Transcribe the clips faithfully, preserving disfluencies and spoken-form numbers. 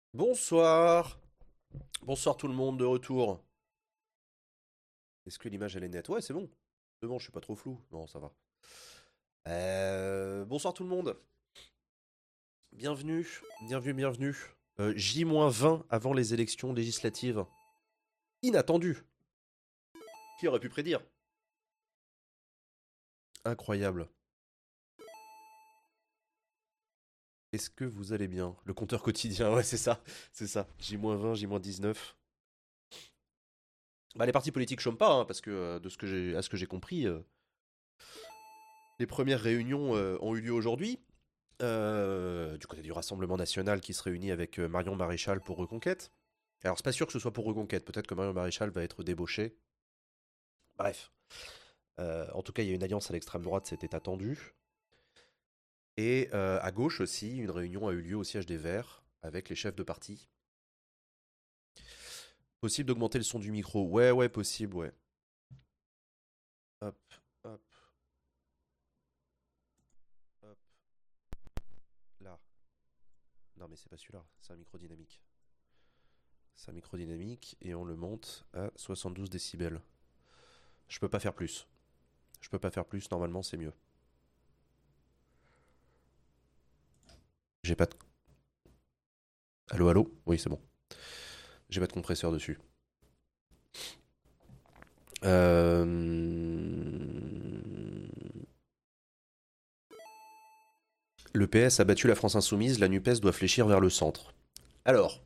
Bonsoir. Bonsoir tout le monde de retour. Est-ce que l'image elle est nette? Ouais, c'est bon. C'est bon, je suis pas trop flou. Non, ça va. Euh, bonsoir tout le monde. Bienvenue, bienvenue, bienvenue. Euh, J vingt avant les élections législatives. Inattendu. Qui aurait pu prédire? Incroyable. Est-ce que vous allez bien? Le compteur quotidien, ouais, c'est ça. C'est ça. J vingt, J dix-neuf. Bah, les partis politiques chôment pas, hein, parce que euh, de ce que j'ai, à ce que j'ai compris, euh, les premières réunions euh, ont eu lieu aujourd'hui. Euh, du côté du Rassemblement National qui se réunit avec euh, Marion Maréchal pour Reconquête. Alors, c'est pas sûr que ce soit pour Reconquête, peut-être que Marion Maréchal va être débauchée. Bref. Euh, en tout cas, il y a une alliance à l'extrême droite, c'était attendu. Et euh, à gauche aussi, une réunion a eu lieu au siège des Verts avec les chefs de parti. Possible d'augmenter le son du micro? Ouais, ouais, possible, ouais. Hop, hop, hop, là. Non, mais c'est pas celui-là, c'est un micro dynamique. C'est un micro dynamique et on le monte à soixante-douze décibels. Je peux pas faire plus. Je peux pas faire plus, normalement c'est mieux. J'ai pas de... Allô, allô? Oui, c'est bon. J'ai pas de compresseur dessus. Euh... Le P S a battu la France Insoumise, la NUPES doit fléchir vers le centre. Alors,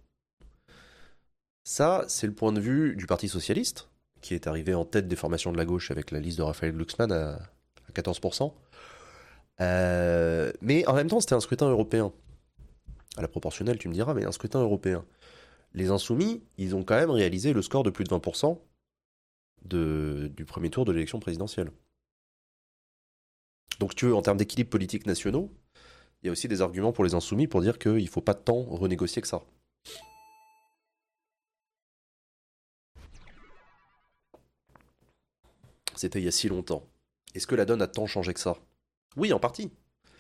ça, c'est le point de vue du Parti Socialiste, qui est arrivé en tête des formations de la gauche avec la liste de Raphaël Glucksmann à, à quatorze pour cent. Euh... Mais en même temps, c'était un scrutin européen. À la proportionnelle, tu me diras, mais un scrutin européen. Les Insoumis, ils ont quand même réalisé le score de plus de vingt pour cent de, du premier tour de l'élection présidentielle. Donc, si tu veux, en termes d'équilibre politique nationaux, il y a aussi des arguments pour les insoumis pour dire qu'il ne faut pas de temps renégocier que ça. C'était il y a si longtemps. Est-ce que la donne a tant changé que ça? Oui, en partie.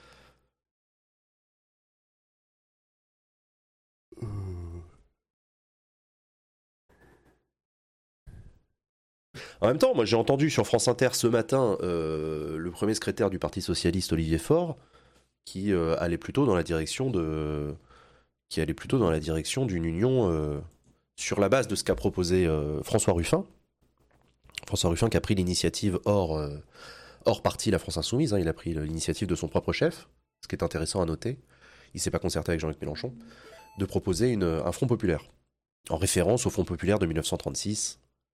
En même temps, moi j'ai entendu sur France Inter ce matin euh, le premier secrétaire du Parti Socialiste, Olivier Faure, qui euh, allait plutôt dans la direction de, qui allait plutôt dans la direction d'une union euh, sur la base de ce qu'a proposé euh, François Ruffin. François Ruffin qui a pris l'initiative hors, euh, hors parti La France Insoumise, hein, il a pris l'initiative de son propre chef, ce qui est intéressant à noter. Il ne s'est pas concerté avec Jean-Luc Mélenchon, de proposer une, un front populaire, en référence au Front populaire de mille neuf cent trente-six.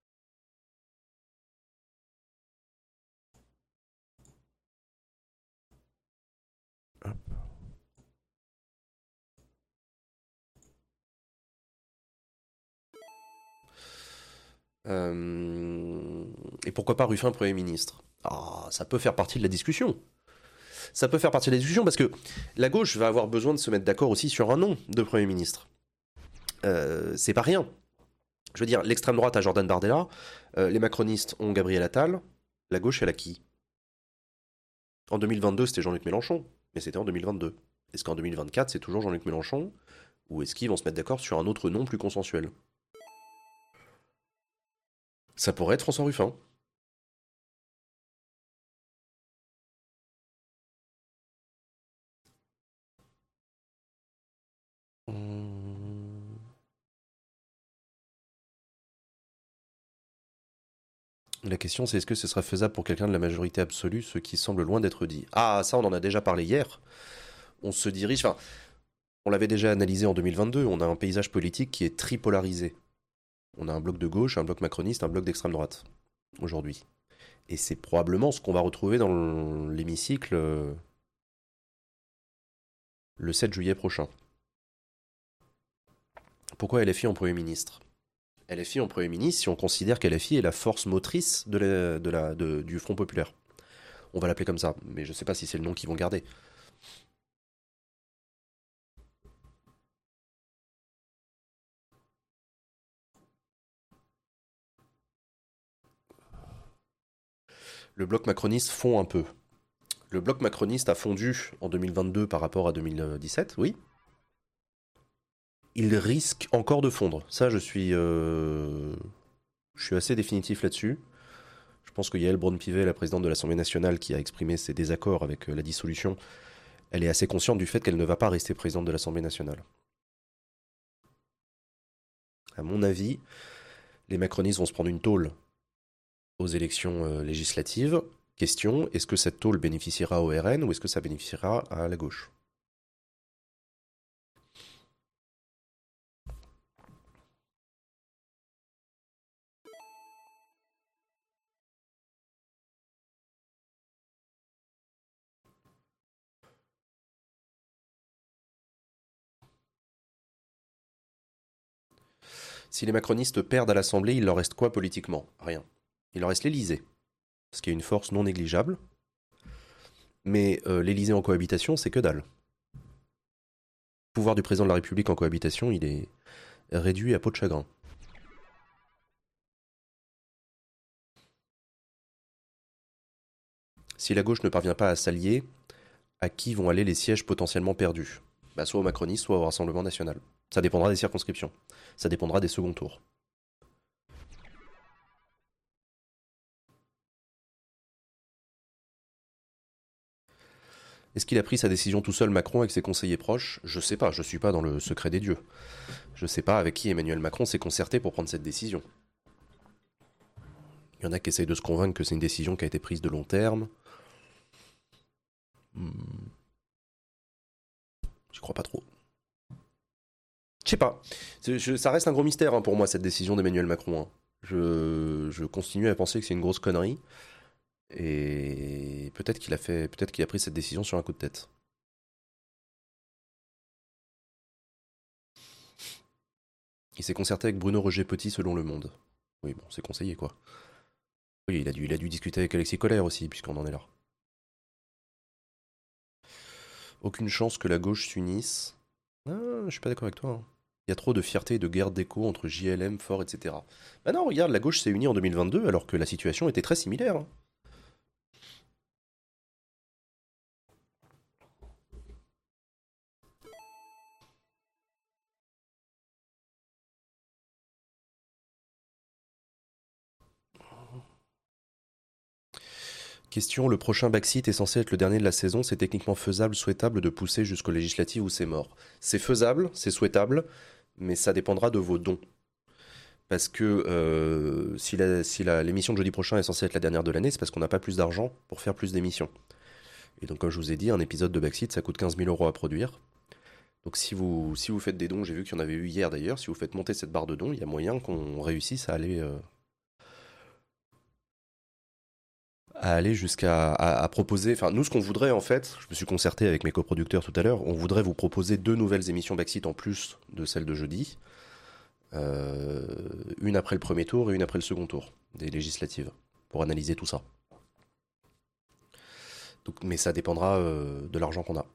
Euh, et pourquoi pas Ruffin Premier ministre? Ah, ça peut faire partie de la discussion. Ça peut faire partie de la discussion parce que la gauche va avoir besoin de se mettre d'accord aussi sur un nom de Premier ministre. Euh, c'est pas rien. Je veux dire, l'extrême droite a Jordan Bardella, euh, les macronistes ont Gabriel Attal, la gauche elle a qui? En deux mille vingt-deux c'était Jean-Luc Mélenchon, mais c'était en deux mille vingt-deux. Est-ce qu'en deux mille vingt-quatre c'est toujours Jean-Luc Mélenchon? Ou est-ce qu'ils vont se mettre d'accord sur un autre nom plus consensuel? Ça pourrait être François Ruffin. Hum. La question c'est est-ce que ce sera faisable pour quelqu'un de la majorité absolue, ce qui semble loin d'être dit. Ah, ça on en a déjà parlé hier. On se dirige, enfin, on l'avait déjà analysé en deux mille vingt-deux, on a un paysage politique qui est tripolarisé. On a un bloc de gauche, un bloc macroniste, un bloc d'extrême droite, aujourd'hui. Et c'est probablement ce qu'on va retrouver dans l'hémicycle euh, le sept juillet prochain. Pourquoi L F I en Premier ministre? L F I en Premier ministre si on considère qu'L F I est la force motrice de la, de la, de, du Front populaire. On va l'appeler comme ça, mais je ne sais pas si c'est le nom qu'ils vont garder. Le bloc macroniste fond un peu. Le bloc macroniste a fondu en deux mille vingt-deux par rapport à deux mille dix-sept, oui. il risque encore de fondre. Ça, je suis, euh, je suis assez définitif là-dessus. Je pense que Yael Braun-Pivet, la présidente de l'Assemblée nationale, qui a exprimé ses désaccords avec euh, la dissolution, elle est assez consciente du fait qu'elle ne va pas rester présidente de l'Assemblée nationale. À mon avis, les macronistes vont se prendre une tôle aux élections euh, législatives. Question, est-ce que cette tôle bénéficiera au R N ou est-ce que ça bénéficiera à la gauche? Si les macronistes perdent à l'Assemblée, il leur reste quoi politiquement? Rien. Il leur reste l'Élysée, ce qui est une force non négligeable. Mais euh, l'Élysée en cohabitation, c'est que dalle. Le pouvoir du président de la République en cohabitation, il est réduit à peau de chagrin. Si la gauche ne parvient pas à s'allier, à qui vont aller les sièges potentiellement perdus? Bah, soit aux macronistes, soit au Rassemblement national. Ça dépendra des circonscriptions. Ça dépendra des seconds tours. Est-ce qu'il a pris sa décision tout seul, Macron, avec ses conseillers proches? Je sais pas, je suis pas dans le secret des dieux. Je sais pas avec qui Emmanuel Macron s'est concerté pour prendre cette décision. Il y en a qui essayent de se convaincre que c'est une décision qui a été prise de long terme. Hmm. J'y crois pas trop. Je sais pas. Je, ça reste un gros mystère hein, pour moi, cette décision d'Emmanuel Macron. Hein. Je, je continue à penser que c'est une grosse connerie. Et peut-être qu'il a fait, peut-être qu'il a pris cette décision sur un coup de tête. Il s'est concerté avec Bruno Roger Petit selon Le Monde. Oui, bon, c'est conseillé quoi. Oui, il a dû, il a dû discuter avec Alexis Collère aussi, puisqu'on en est là. Aucune chance que la gauche s'unisse. Ah, je suis pas d'accord avec toi. Hein. Il y a trop de fierté et de guerre d'écho entre J L M, Fort, et cetera. Bah non, regarde, la gauche s'est unie en deux mille vingt-deux alors que la situation était très similaire. Hein. Question, le prochain Backseat est censé être le dernier de la saison, c'est techniquement faisable, souhaitable de pousser jusqu'aux législatives ou c'est mort? C'est faisable, c'est souhaitable, mais ça dépendra de vos dons. Parce que euh, si la- si la- l'émission de jeudi prochain est censée être la dernière de l'année, c'est parce qu'on n'a pas plus d'argent pour faire plus d'émissions. Et donc comme je vous ai dit, un épisode de Backseat, ça coûte quinze mille euros à produire. Donc si vous, si vous faites des dons, j'ai vu qu'il y en avait eu hier d'ailleurs, si vous faites monter cette barre de dons, il y a moyen qu'on réussisse à aller... euh, à aller jusqu'à à, à proposer. Enfin, nous, ce qu'on voudrait en fait, je me suis concerté avec mes coproducteurs tout à l'heure, on voudrait vous proposer deux nouvelles émissions Backseat en plus de celle de jeudi. Euh, une après le premier tour et une après le second tour des législatives, pour analyser tout ça. Donc, mais ça dépendra euh, de l'argent qu'on a.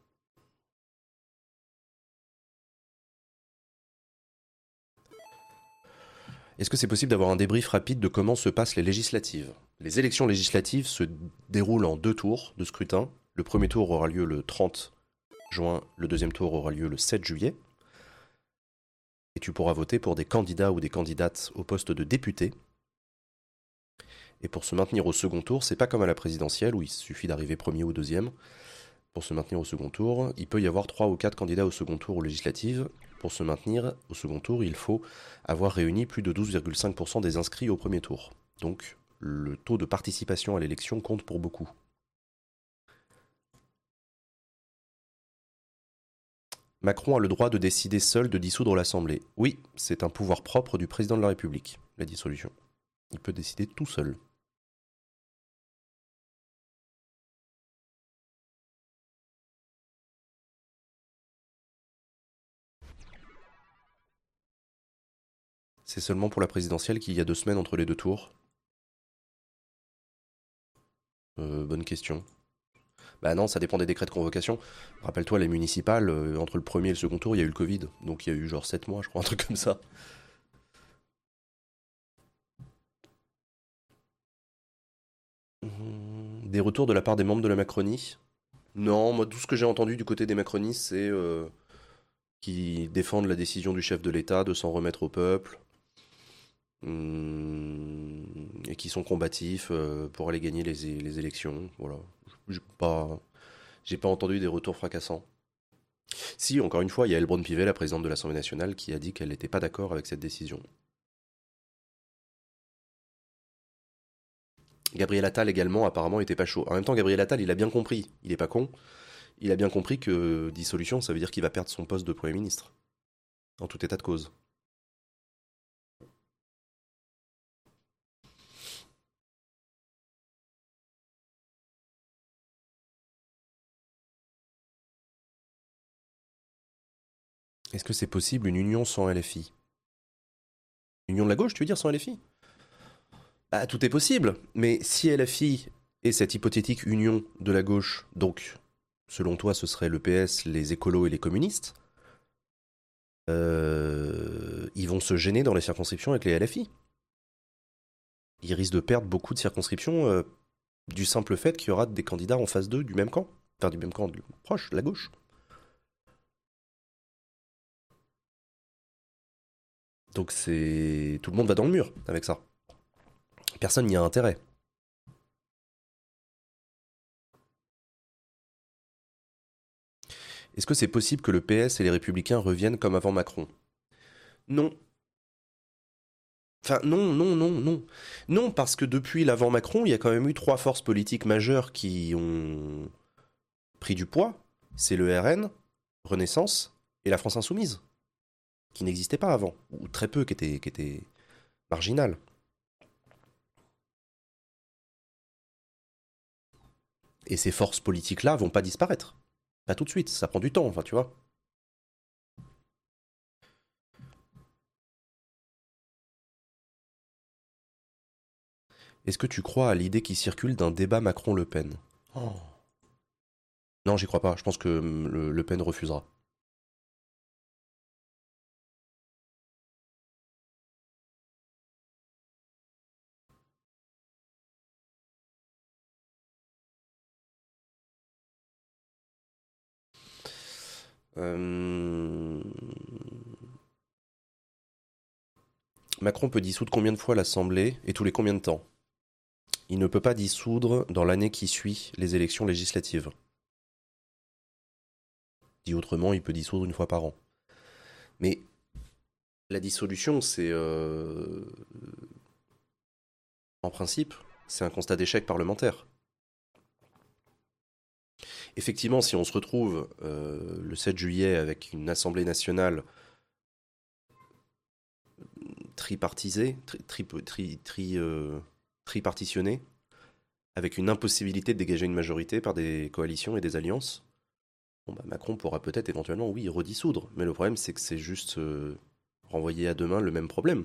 Est-ce que c'est possible d'avoir un débrief rapide de comment se passent les législatives? Les élections législatives se déroulent en deux tours de scrutin. Le premier tour aura lieu le trente juin, le deuxième tour aura lieu le sept juillet. Et tu pourras voter pour des candidats ou des candidates au poste de député. Et pour se maintenir au second tour, c'est pas comme à la présidentielle où il suffit d'arriver premier ou deuxième. Pour se maintenir au second tour, il peut y avoir trois ou quatre candidats au second tour aux législatives. Pour se maintenir au second tour, il faut avoir réuni plus de douze virgule cinq pour cent des inscrits au premier tour. Donc le taux de participation à l'élection compte pour beaucoup. Macron a le droit de décider seul de dissoudre l'Assemblée. Oui, c'est un pouvoir propre du président de la République, la dissolution. Il peut décider tout seul. C'est seulement pour la présidentielle qu'il y a deux semaines entre les deux tours. Euh, bonne question. Bah non, ça dépend des décrets de convocation. Rappelle-toi, les municipales, euh, entre le premier et le second tour, il y a eu le Covid. Donc il y a eu genre sept mois, je crois, un truc comme ça. Hum, Des retours de la part des membres de la Macronie? Non, moi tout ce que j'ai entendu du côté des macronistes, c'est euh, qui défendent la décision du chef de l'État de s'en remettre au peuple, hum, et qui sont combatifs euh, pour aller gagner les, é- les élections. Voilà. J'ai pas, j'ai pas entendu des retours fracassants. Si, encore une fois, il y a Elbron Pivet, la présidente de l'Assemblée nationale, qui a dit qu'elle n'était pas d'accord avec cette décision. Gabriel Attal également, apparemment, était pas chaud. En même temps, Gabriel Attal, il a bien compris, il est pas con, il a bien compris que dissolution, ça veut dire qu'il va perdre son poste de Premier ministre, en tout état de cause. Est-ce que c'est possible une union sans L F I? Union de la gauche, tu veux dire, sans L F I? Bah, tout est possible, mais si L F I est cette hypothétique union de la gauche, donc, selon toi, ce serait le P S, les écolos et les communistes, euh, ils vont se gêner dans les circonscriptions avec les L F I. Ils risquent de perdre beaucoup de circonscriptions euh, du simple fait qu'il y aura des candidats en phase deux du même camp. Enfin, du même camp, du- proche, la gauche. Donc c'est... Tout le monde va dans le mur avec ça. Personne n'y a intérêt. Est-ce que c'est possible que le P S et les Républicains reviennent comme avant Macron? Non. Enfin, non, non, non, non. Non, parce que depuis l'avant Macron, il y a quand même eu trois forces politiques majeures qui ont pris du poids. C'est le R N, Renaissance et la France Insoumise, qui n'existaient pas avant, ou très peu, qui étaient, qui étaient marginales. Et ces forces politiques-là vont pas disparaître. Pas tout de suite, ça prend du temps, enfin, tu vois. Est-ce que tu crois à l'idée qui circule d'un débat Macron-Le Pen? Oh. Non, j'y crois pas. Je pense que hum, le, Le Pen refusera. Euh, Macron peut dissoudre combien de fois l'Assemblée et tous les combien de temps? Il ne peut pas dissoudre dans l'année qui suit les élections législatives. Dit autrement, il peut dissoudre une fois par an. Mais la dissolution, c'est... euh, en principe, c'est un constat d'échec parlementaire. Effectivement, si on se retrouve euh, le sept juillet avec une Assemblée nationale tripartisée, tri, tri, tri, tri, euh, tripartitionnée, avec une impossibilité de dégager une majorité par des coalitions et des alliances, bon bah Macron pourra peut-être éventuellement, oui, redissoudre. Mais le problème, c'est que c'est juste euh, renvoyer à demain le même problème.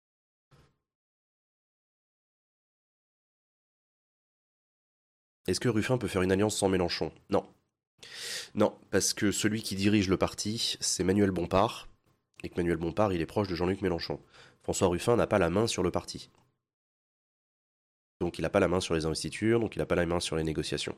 Est-ce que Ruffin peut faire une alliance sans Mélenchon? Non. Non, parce que celui qui dirige le parti, c'est Manuel Bompard, et que Manuel Bompard, il est proche de Jean-Luc Mélenchon. François Ruffin n'a pas la main sur le parti. Donc il n'a pas la main sur les investitures, donc il n'a pas la main sur les négociations.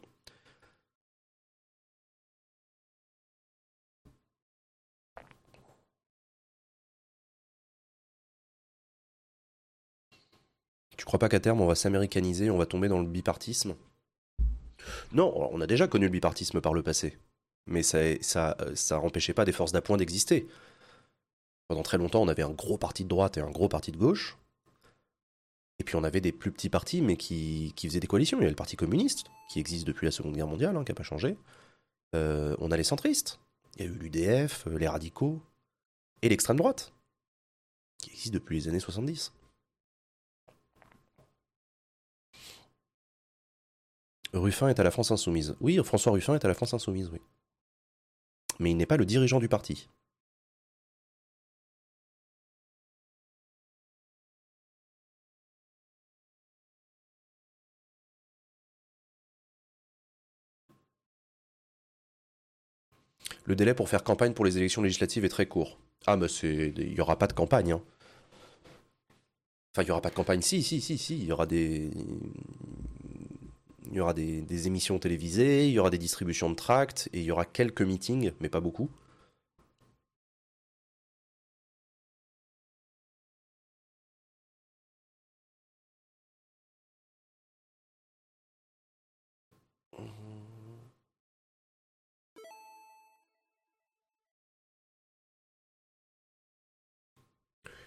Tu crois pas qu'à terme on va s'américaniser, on va tomber dans le bipartisme? Non, on a déjà connu le bipartisme par le passé. Mais ça, ça, ça empêchait pas des forces d'appoint d'exister. Pendant très longtemps, on avait un gros parti de droite et un gros parti de gauche. Et puis on avait des plus petits partis, mais qui, qui faisaient des coalitions. Il y a le Parti communiste, qui existe depuis la Seconde Guerre mondiale, hein, qui n'a pas changé. Euh, on a les centristes. Il y a eu l'U D F, les radicaux, et l'extrême droite, qui existe depuis les années soixante-dix. Ruffin est à la France Insoumise. Oui, François Ruffin est à la France Insoumise, oui. Mais il n'est pas le dirigeant du parti. Le délai pour faire campagne pour les élections législatives est très court. Ah, mais c'est, il n'y aura pas de campagne, hein. Enfin, il n'y aura pas de campagne. Si, si, si, si. Il y aura des, il y aura des, des émissions télévisées, il y aura des distributions de tracts et il y aura quelques meetings, mais pas beaucoup.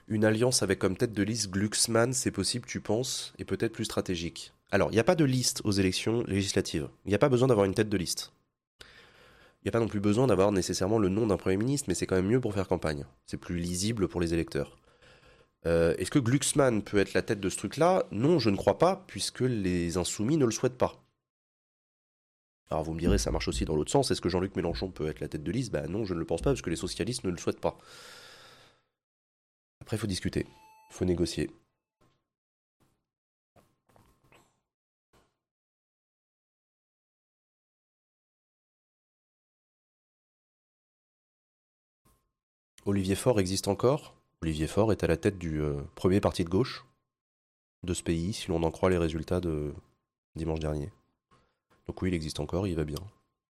Une alliance avec comme tête de liste Glucksmann, c'est possible, tu penses, et peut-être plus stratégique. Alors, il n'y a pas de liste aux élections législatives. Il n'y a pas besoin d'avoir une tête de liste. Il n'y a pas non plus besoin d'avoir nécessairement le nom d'un Premier ministre, mais c'est quand même mieux pour faire campagne. C'est plus lisible pour les électeurs. Euh, Est-ce que Glucksmann peut être la tête de ce truc-là? Non, je ne crois pas, puisque les insoumis ne le souhaitent pas. Alors vous me direz, ça marche aussi dans l'autre sens. Est-ce que Jean-Luc Mélenchon peut être la tête de liste? Bah non, je ne le pense pas, parce que les socialistes ne le souhaitent pas. Après, il faut discuter. Il faut négocier. Olivier Faure existe encore. Olivier Faure est à la tête du euh, premier parti de gauche de ce pays, si l'on en croit les résultats de dimanche dernier. Donc oui, il existe encore, il va bien.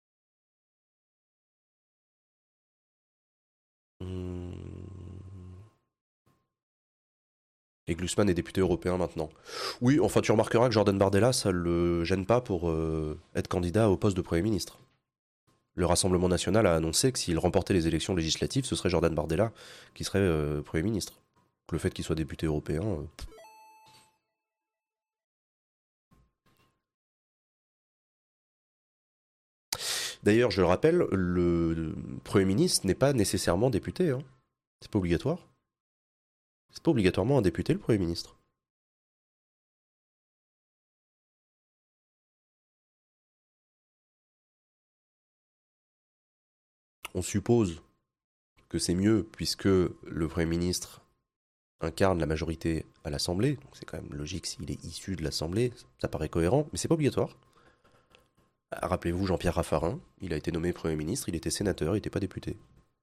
Hum. Et Glucksmann est député européen maintenant. Oui, enfin tu remarqueras que Jordan Bardella, ça le gêne pas pour euh, être candidat au poste de Premier ministre. Le Rassemblement national a annoncé que s'il remportait les élections législatives, ce serait Jordan Bardella qui serait euh, Premier ministre. Le fait qu'il soit député européen... euh, D'ailleurs, je le rappelle, le Premier ministre n'est pas nécessairement député. Hein. C'est pas obligatoire. C'est pas obligatoirement un député, le Premier ministre. On suppose que c'est mieux puisque le Premier ministre incarne la majorité à l'Assemblée. Donc c'est quand même logique s'il est issu de l'Assemblée. Ça paraît cohérent, mais c'est pas obligatoire. Rappelez-vous Jean-Pierre Raffarin, il a été nommé Premier ministre, il était sénateur, il n'était pas député.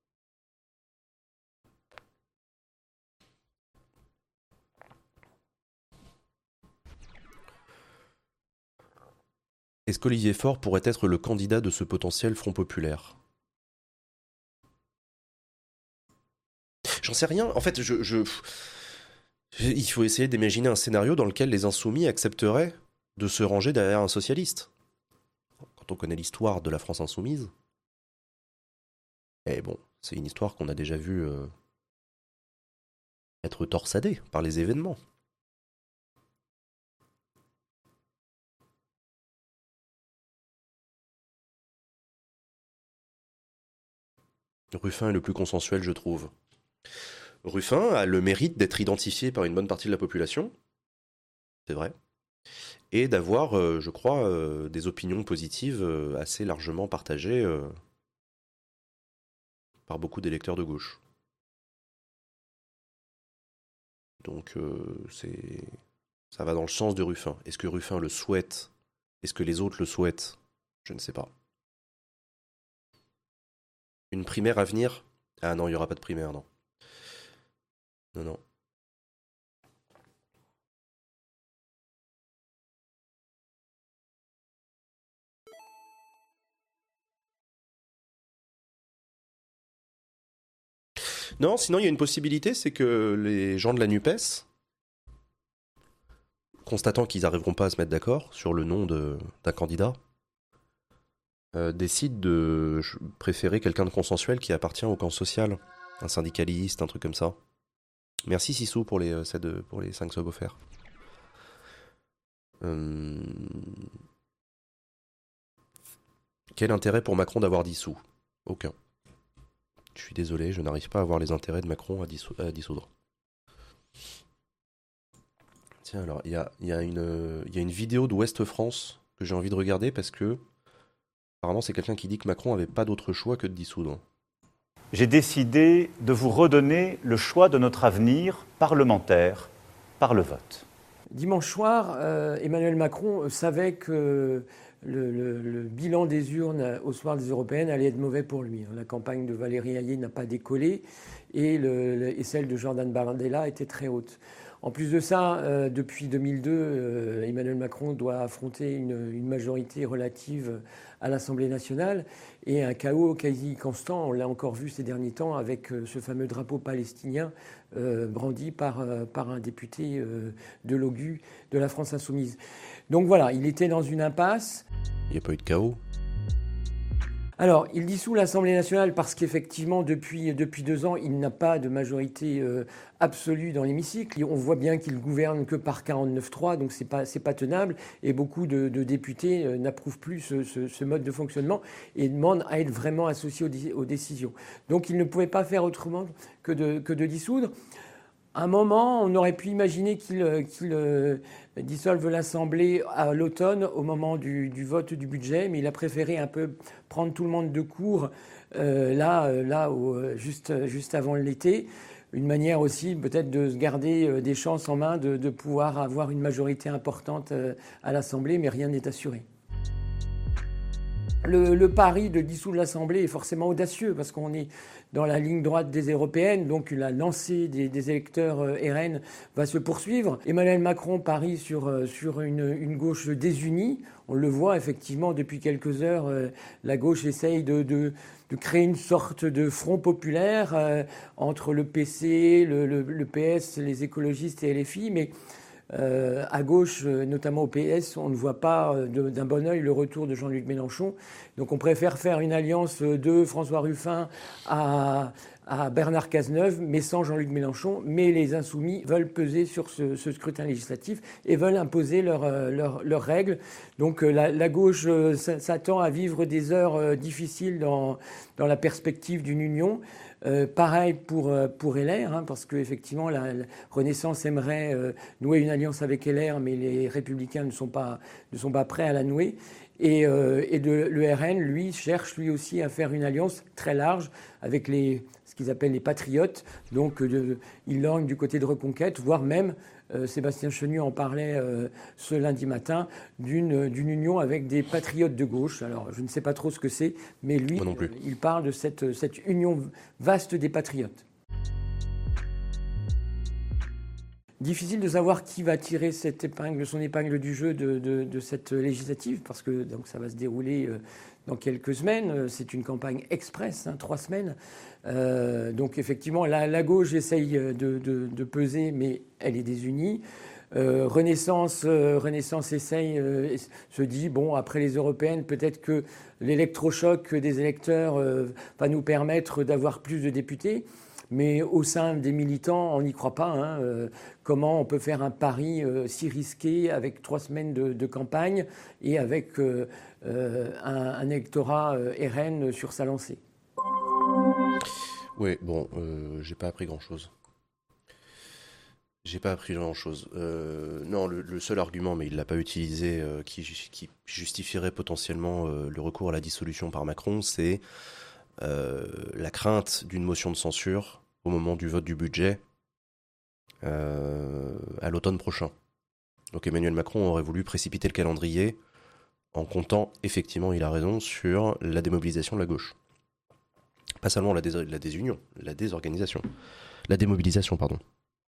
Est-ce qu'Olivier Faure pourrait être le candidat de ce potentiel Front populaire? J'en sais rien. En fait, je, je, il faut essayer d'imaginer un scénario dans lequel les insoumis accepteraient de se ranger derrière un socialiste. Quand on connaît l'histoire de la France insoumise, eh bon, c'est une histoire qu'on a déjà vue euh, être torsadée par les événements. Ruffin est le plus consensuel, je trouve. Ruffin a le mérite d'être identifié par une bonne partie de la population, c'est vrai, et d'avoir, euh, je crois, euh, des opinions positives euh, assez largement partagées euh, par beaucoup d'électeurs de gauche. Donc, euh, c'est, ça va dans le sens de Ruffin. Est-ce que Ruffin le souhaite? Est-ce que les autres le souhaitent? Je ne sais pas. Une primaire à venir? Ah non, il n'y aura pas de primaire, non. Non, non. Non, sinon il y a une possibilité, c'est que les gens de la NUPES, constatant qu'ils n'arriveront pas à se mettre d'accord sur le nom de- d'un candidat, euh, décident de ch- préférer quelqu'un de consensuel qui appartient au camp social. Un syndicaliste, un truc comme ça. Merci Sissou pour les, euh, sept, euh, pour les cinq subs offerts. Euh, Quel intérêt pour Macron d'avoir dissous? Aucun. Je suis désolé, je n'arrive pas à voir les intérêts de Macron à, dissou- à dissoudre. Tiens, alors, il y a, y a une, euh, y a une vidéo d'Ouest France que j'ai envie de regarder parce que, apparemment, c'est quelqu'un qui dit que Macron avait pas d'autre choix que de dissoudre. J'ai décidé de vous redonner le choix de notre avenir parlementaire par le vote. Dimanche soir, euh, Emmanuel Macron savait que le, le- le bilan des urnes au soir des européennes allait être mauvais pour lui. La campagne de Valérie Hayé n'a pas décollé et, le- le- et celle de Jordan Bardella était très haute. En plus de ça, euh, depuis deux mille deux, euh, Emmanuel Macron doit affronter une, une majorité relative à l'Assemblée nationale et un chaos quasi constant. On l'a encore vu ces derniers temps avec euh, ce fameux drapeau palestinien euh, brandi par, euh, par un député euh, de l'O G U de la France insoumise. Donc voilà, il était dans une impasse. Il n'y a pas eu de chaos. Alors, il dissout l'Assemblée nationale parce qu'effectivement, depuis, depuis deux ans, il n'a pas de majorité euh, absolue dans l'hémicycle. On voit bien qu'il gouverne que par quarante-neuf trois, donc c'est pas, c'est pas tenable. Et beaucoup de, de députés euh, n'approuvent plus ce, ce, ce mode de fonctionnement et demandent à être vraiment associés aux, aux décisions. Donc, il ne pouvait pas faire autrement que de, que de dissoudre. À un moment, on aurait pu imaginer qu'il qu'il euh, dissolve l'Assemblée à l'automne, au moment du, du vote du budget, mais il a préféré un peu prendre tout le monde de court euh, là, euh, là au, juste, juste avant l'été. Une manière aussi peut-être de se garder euh, des chances en main de, de pouvoir avoir une majorité importante euh, à l'Assemblée, mais rien n'est assuré. Le, le pari de dissoudre l'Assemblée est forcément audacieux parce qu'on est dans la ligne droite des européennes, donc la lancée des, des électeurs R N va se poursuivre. Emmanuel Macron parie sur, sur une, une gauche désunie. On le voit effectivement depuis quelques heures, la gauche essaye de, de, de créer une sorte de front populaire euh, entre le P C, le, le, le P S, les écologistes et L F I, mais Euh, à gauche, notamment au P S, on ne voit pas de, d'un bon œil le retour de Jean-Luc Mélenchon. Donc on préfère faire une alliance de François Ruffin à, à Bernard Cazeneuve, mais sans Jean-Luc Mélenchon. Mais les Insoumis veulent peser sur ce, ce scrutin législatif et veulent imposer leurs leur, leur règles. Donc la, la gauche s'attend à vivre des heures difficiles dans, dans la perspective d'une union. Euh, pareil pour, pour L R, hein, parce qu'effectivement, la, la Renaissance aimerait euh, nouer une alliance avec L R, mais les Républicains ne sont pas, ne sont pas prêts à la nouer. Et, euh, et de, le R N, lui, cherche lui aussi à faire une alliance très large avec les, ce qu'ils appellent les patriotes. Donc, de, il lorgne du côté de Reconquête, voire même, euh, Sébastien Chenu en parlait euh, ce lundi matin, d'une, d'une union avec des patriotes de gauche. Alors, je ne sais pas trop ce que c'est, mais lui, euh, il parle de cette, cette union vaste des patriotes. Difficile de savoir qui va tirer cette épingle, son épingle du jeu de, de, de cette législative, parce que donc, ça va se dérouler euh, dans quelques semaines. C'est une campagne express, hein, trois semaines. Euh, donc effectivement, la, la gauche essaye de, de, de peser, mais elle est désunie. Euh, Renaissance, euh, Renaissance essaye, euh, se dit, bon, après les européennes, peut-être que l'électrochoc des électeurs euh, va nous permettre d'avoir plus de députés. Mais au sein des militants, on n'y croit pas. Hein. Euh, comment on peut faire un pari euh, si risqué avec trois semaines de, de campagne et avec euh, euh, un, un électorat euh, R N sur sa lancée? Oui, bon, euh, j'ai pas appris grand-chose. J'ai pas appris grand-chose. Euh, non, le, le seul argument, mais il l'a pas utilisé, euh, qui, qui justifierait potentiellement euh, le recours à la dissolution par Macron, c'est Euh, la crainte d'une motion de censure au moment du vote du budget euh, à l'automne prochain. Donc Emmanuel Macron aurait voulu précipiter le calendrier en comptant, effectivement, il a raison, sur la démobilisation de la gauche. Pas seulement la, dés- la désunion, la désorganisation. La démobilisation, pardon.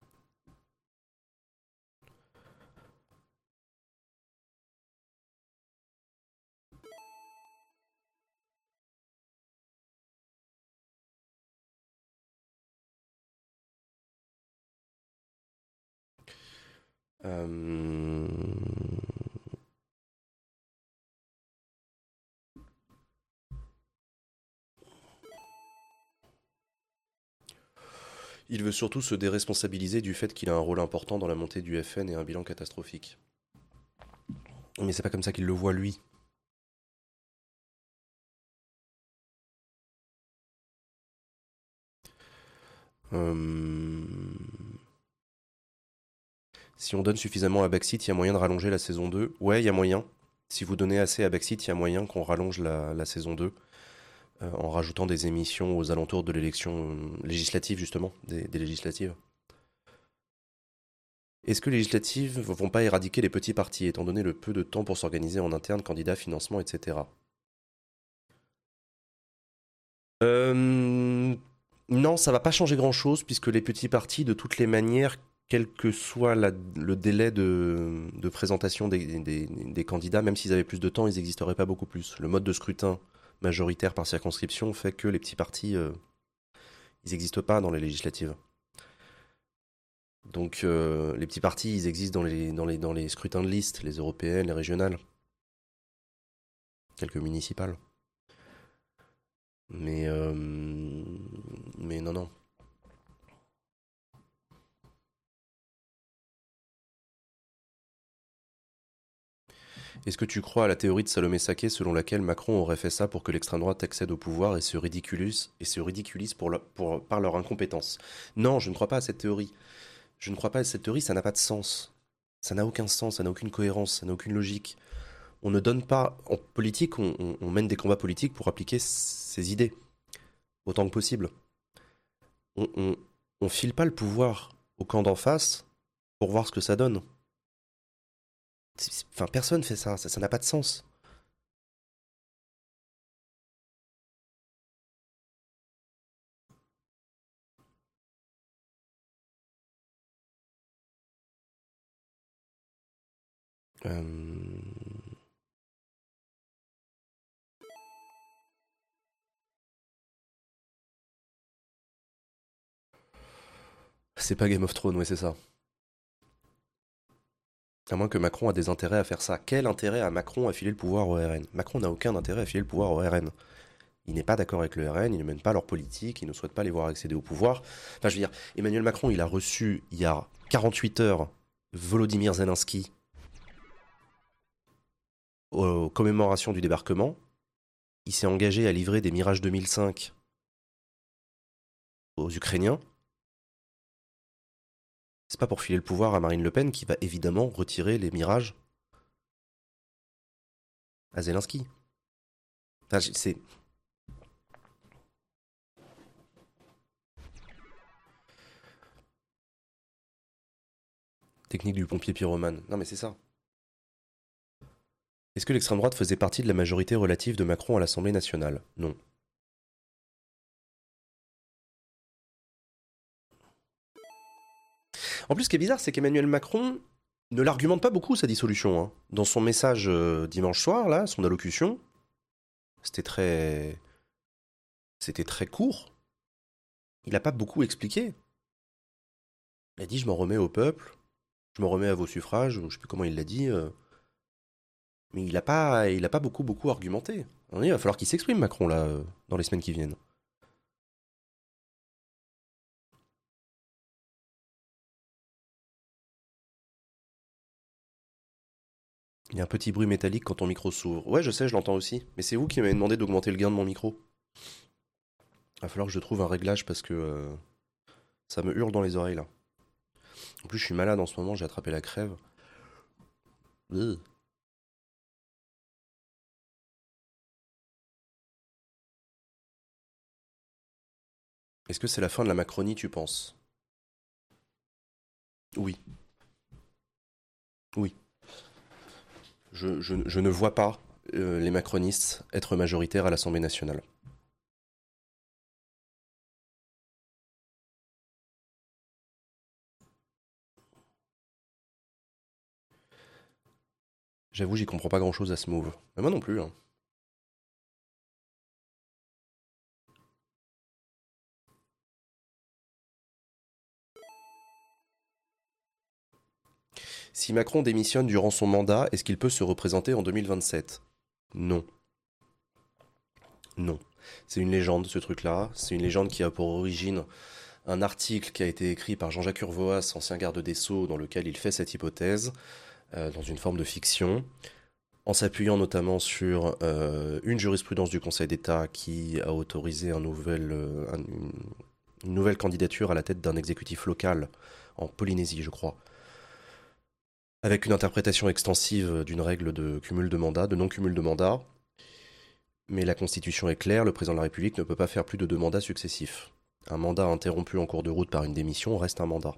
Euh... Il veut surtout se déresponsabiliser du fait qu'il a un rôle important dans la montée du F N et un bilan catastrophique. Mais c'est pas comme ça qu'il le voit lui. Euh... Si on donne suffisamment à Backseat, il y a moyen de rallonger la saison deux. Ouais, il y a moyen. Si vous donnez assez à Backseat, il y a moyen qu'on rallonge la, la saison deux euh, en rajoutant des émissions aux alentours de l'élection euh, législative, justement, des, des législatives. Est-ce que les législatives ne vont pas éradiquer les petits partis, étant donné le peu de temps pour s'organiser en interne, candidats, financement, et cetera. Euh... Non, ça va pas changer grand-chose, puisque les petits partis, de toutes les manières, quel que soit la, le délai de, de présentation des, des, des candidats, même s'ils avaient plus de temps, ils n'existeraient pas beaucoup plus. Le mode de scrutin majoritaire par circonscription fait que les petits partis, euh, ils n'existent pas dans les législatives. Donc euh, les petits partis, ils existent dans les, dans, les, dans les scrutins de liste, les européennes, les régionales, quelques municipales. Mais, euh, mais non, non. Est-ce que tu crois à la théorie de Salomé Saké selon laquelle Macron aurait fait ça pour que l'extrême droite accède au pouvoir et se ridiculise, et se ridiculise pour le- pour- par leur incompétence? Non, je ne crois pas à cette théorie. Je ne crois pas à cette théorie, ça n'a pas de sens. Ça n'a aucun sens, ça n'a aucune cohérence, ça n'a aucune logique. On ne donne pas... En politique, on, on- on mène des combats politiques pour appliquer ses idées, autant que possible. On, on, on file pas le pouvoir au camp d'en face pour voir ce que ça donne. C'est- Enfin, personne fait ça, ça ça n'a pas de sens. Euh, C'est pas Game of Thrones, ouais, c'est ça. À moins que Macron a des intérêts à faire ça. Quel intérêt a Macron à filer le pouvoir au R N? Macron n'a aucun intérêt à filer le pouvoir au R N. Il n'est pas d'accord avec le R N, il ne mène pas leur politique, il ne souhaite pas les voir accéder au pouvoir. Enfin, je veux dire, Emmanuel Macron, il a reçu, il y a quarante-huit heures, Volodymyr Zelensky aux commémorations du débarquement. Il s'est engagé à livrer des Mirage deux mille cinq aux Ukrainiens. C'est pas pour filer le pouvoir à Marine Le Pen qui va évidemment retirer les Mirages à Zelensky. Enfin, c'est... Technique du pompier pyromane. Non mais c'est ça. Est-ce que l'extrême droite faisait partie de la majorité relative de Macron à l'Assemblée nationale? Non. En plus, ce qui est bizarre, c'est qu'Emmanuel Macron ne l'argumente pas beaucoup, sa dissolution, hein. Dans son message euh, dimanche soir, là, son allocution, c'était très... C'était très court. Il n'a pas beaucoup expliqué. Il a dit, je m'en remets au peuple, je m'en remets à vos suffrages, je sais plus comment il l'a dit, euh, mais il n'a pas, il a pas beaucoup, beaucoup argumenté. Il va falloir qu'il s'exprime, Macron, là, euh, dans les semaines qui viennent. Il y a un petit bruit métallique quand ton micro s'ouvre. Ouais, je sais, je l'entends aussi. Mais c'est vous qui m'avez demandé d'augmenter le gain de mon micro. Il va falloir que je trouve un réglage parce que euh, ça me hurle dans les oreilles, là. En plus, je suis malade en ce moment, j'ai attrapé la crève. Ugh. Est-ce que c'est la fin de la Macronie, tu penses? Oui, oui. Je, je- je ne vois pas euh, les macronistes être majoritaires à l'Assemblée nationale. J'avoue, j'y comprends pas grand-chose à ce move. Mais moi non plus, hein. Si Macron démissionne durant son mandat, est-ce qu'il peut se représenter en deux mille vingt-sept? Non. Non. C'est une légende, ce truc-là. C'est une légende qui a pour origine un article qui a été écrit par Jean-Jacques Urvoas, ancien garde des Sceaux, dans lequel il fait cette hypothèse, euh, dans une forme de fiction, en s'appuyant notamment sur euh, une jurisprudence du Conseil d'État qui a autorisé un nouvel, euh, un- une, une nouvelle candidature à la tête d'un exécutif local en Polynésie, je crois, avec une interprétation extensive d'une règle de cumul de mandat, de non-cumul de mandat. Mais la Constitution est claire, le président de la République ne peut pas faire plus de deux mandats successifs. Un mandat interrompu en cours de route par une démission reste un mandat.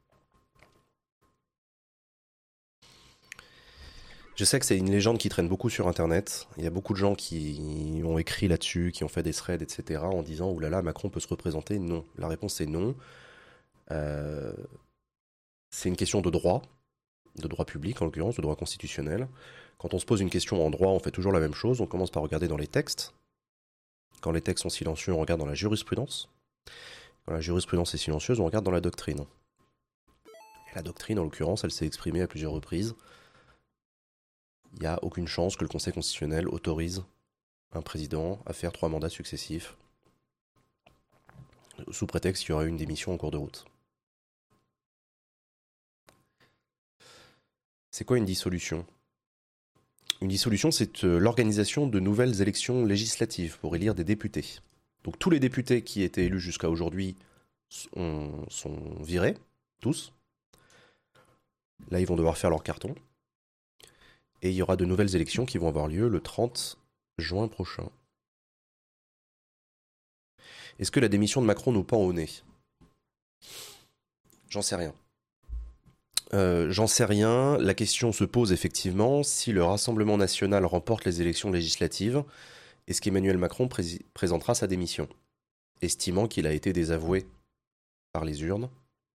Je sais que c'est une légende qui traîne beaucoup sur Internet. Il y a beaucoup de gens qui ont écrit là-dessus, qui ont fait des threads, et cetera, en disant oulala, là là, Macron peut se représenter. Non. La réponse est non. Euh, c'est une question de droit, de droit public en l'occurrence, de droit constitutionnel. Quand on se pose une question en droit, on fait toujours la même chose. On commence par regarder dans les textes. Quand les textes sont silencieux, on regarde dans la jurisprudence. Quand la jurisprudence est silencieuse, on regarde dans la doctrine. Et la doctrine, en l'occurrence, elle s'est exprimée à plusieurs reprises. Il n'y a aucune chance que le Conseil constitutionnel autorise un président à faire trois mandats successifs, sous prétexte qu'il y aura une démission en cours de route. C'est quoi une dissolution ? Une dissolution, c'est l'organisation de nouvelles élections législatives pour élire des députés. Donc tous les députés qui étaient élus jusqu'à aujourd'hui sont, sont virés, tous. Là, ils vont devoir faire leur carton. Et il y aura de nouvelles élections qui vont avoir lieu le trente juin prochain. Est-ce que la démission de Macron nous pend au nez ? J'en sais rien. Euh, j'en sais rien. La question se pose effectivement, si le Rassemblement national remporte les élections législatives, est-ce qu'Emmanuel Macron pré- présentera sa démission, estimant qu'il a été désavoué par les urnes ?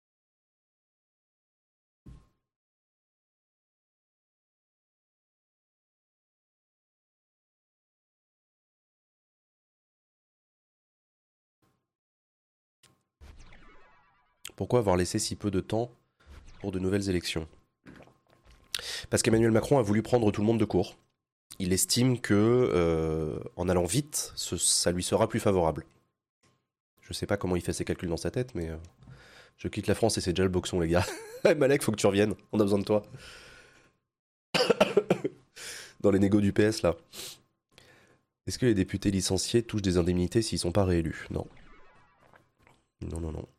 Pourquoi avoir laissé si peu de temps pour de nouvelles élections ? Parce qu'Emmanuel Macron a voulu prendre tout le monde de court. Il estime que, euh, en allant vite, ce, ça lui sera plus favorable. Je sais pas comment il fait ses calculs dans sa tête, mais euh, je quitte la France et c'est déjà le boxon, les gars. Malek, faut que tu reviennes. On a besoin de toi. Dans les négos du P S, là. Est-ce que les députés licenciés touchent des indemnités s'ils sont pas réélus ? Non. Non, non, non.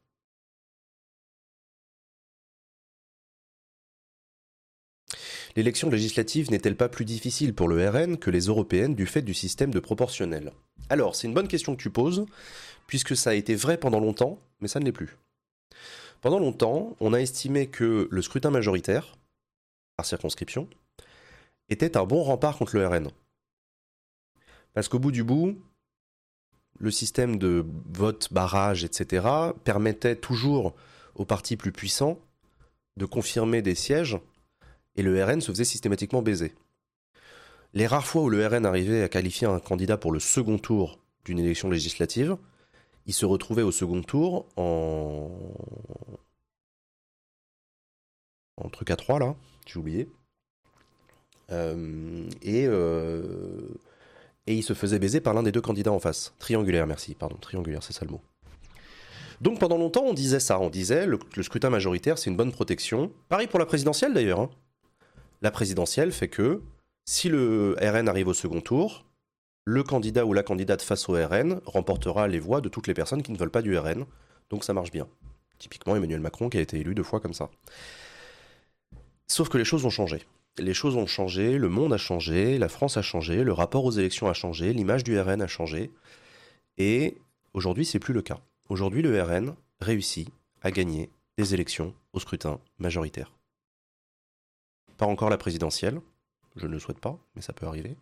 L'élection législative n'est-elle pas plus difficile pour le R N que les européennes du fait du système de proportionnel ? Alors, c'est une bonne question que tu poses, puisque ça a été vrai pendant longtemps, mais ça ne l'est plus. Pendant longtemps, on a estimé que le scrutin majoritaire, par circonscription, était un bon rempart contre le R N. Parce qu'au bout du bout, le système de vote, barrage, et cetera permettait toujours aux partis plus puissants de confirmer des sièges, et le R N se faisait systématiquement baiser. Les rares fois où le R N arrivait à qualifier un candidat pour le second tour d'une élection législative, il se retrouvait au second tour en, en truc à trois, là, j'ai oublié. Euh, et, euh... et il se faisait baiser par l'un des deux candidats en face. Triangulaire, merci, pardon, triangulaire, c'est ça le mot. Donc pendant longtemps, on disait ça, on disait le, le scrutin majoritaire, c'est une bonne protection. Pareil pour la présidentielle d'ailleurs. Hein. La présidentielle fait que si le R N arrive au second tour, le candidat ou la candidate face au R N remportera les voix de toutes les personnes qui ne veulent pas du R N. Donc ça marche bien. Typiquement Emmanuel Macron qui a été élu deux fois comme ça. Sauf que les choses ont changé. Les choses ont changé, le monde a changé, la France a changé, le rapport aux élections a changé, l'image du R N a changé. Et aujourd'hui, c'est plus le cas. Aujourd'hui, le R N réussit à gagner des élections au scrutin majoritaire. Pas encore la présidentielle, je ne le souhaite pas, mais ça peut arriver.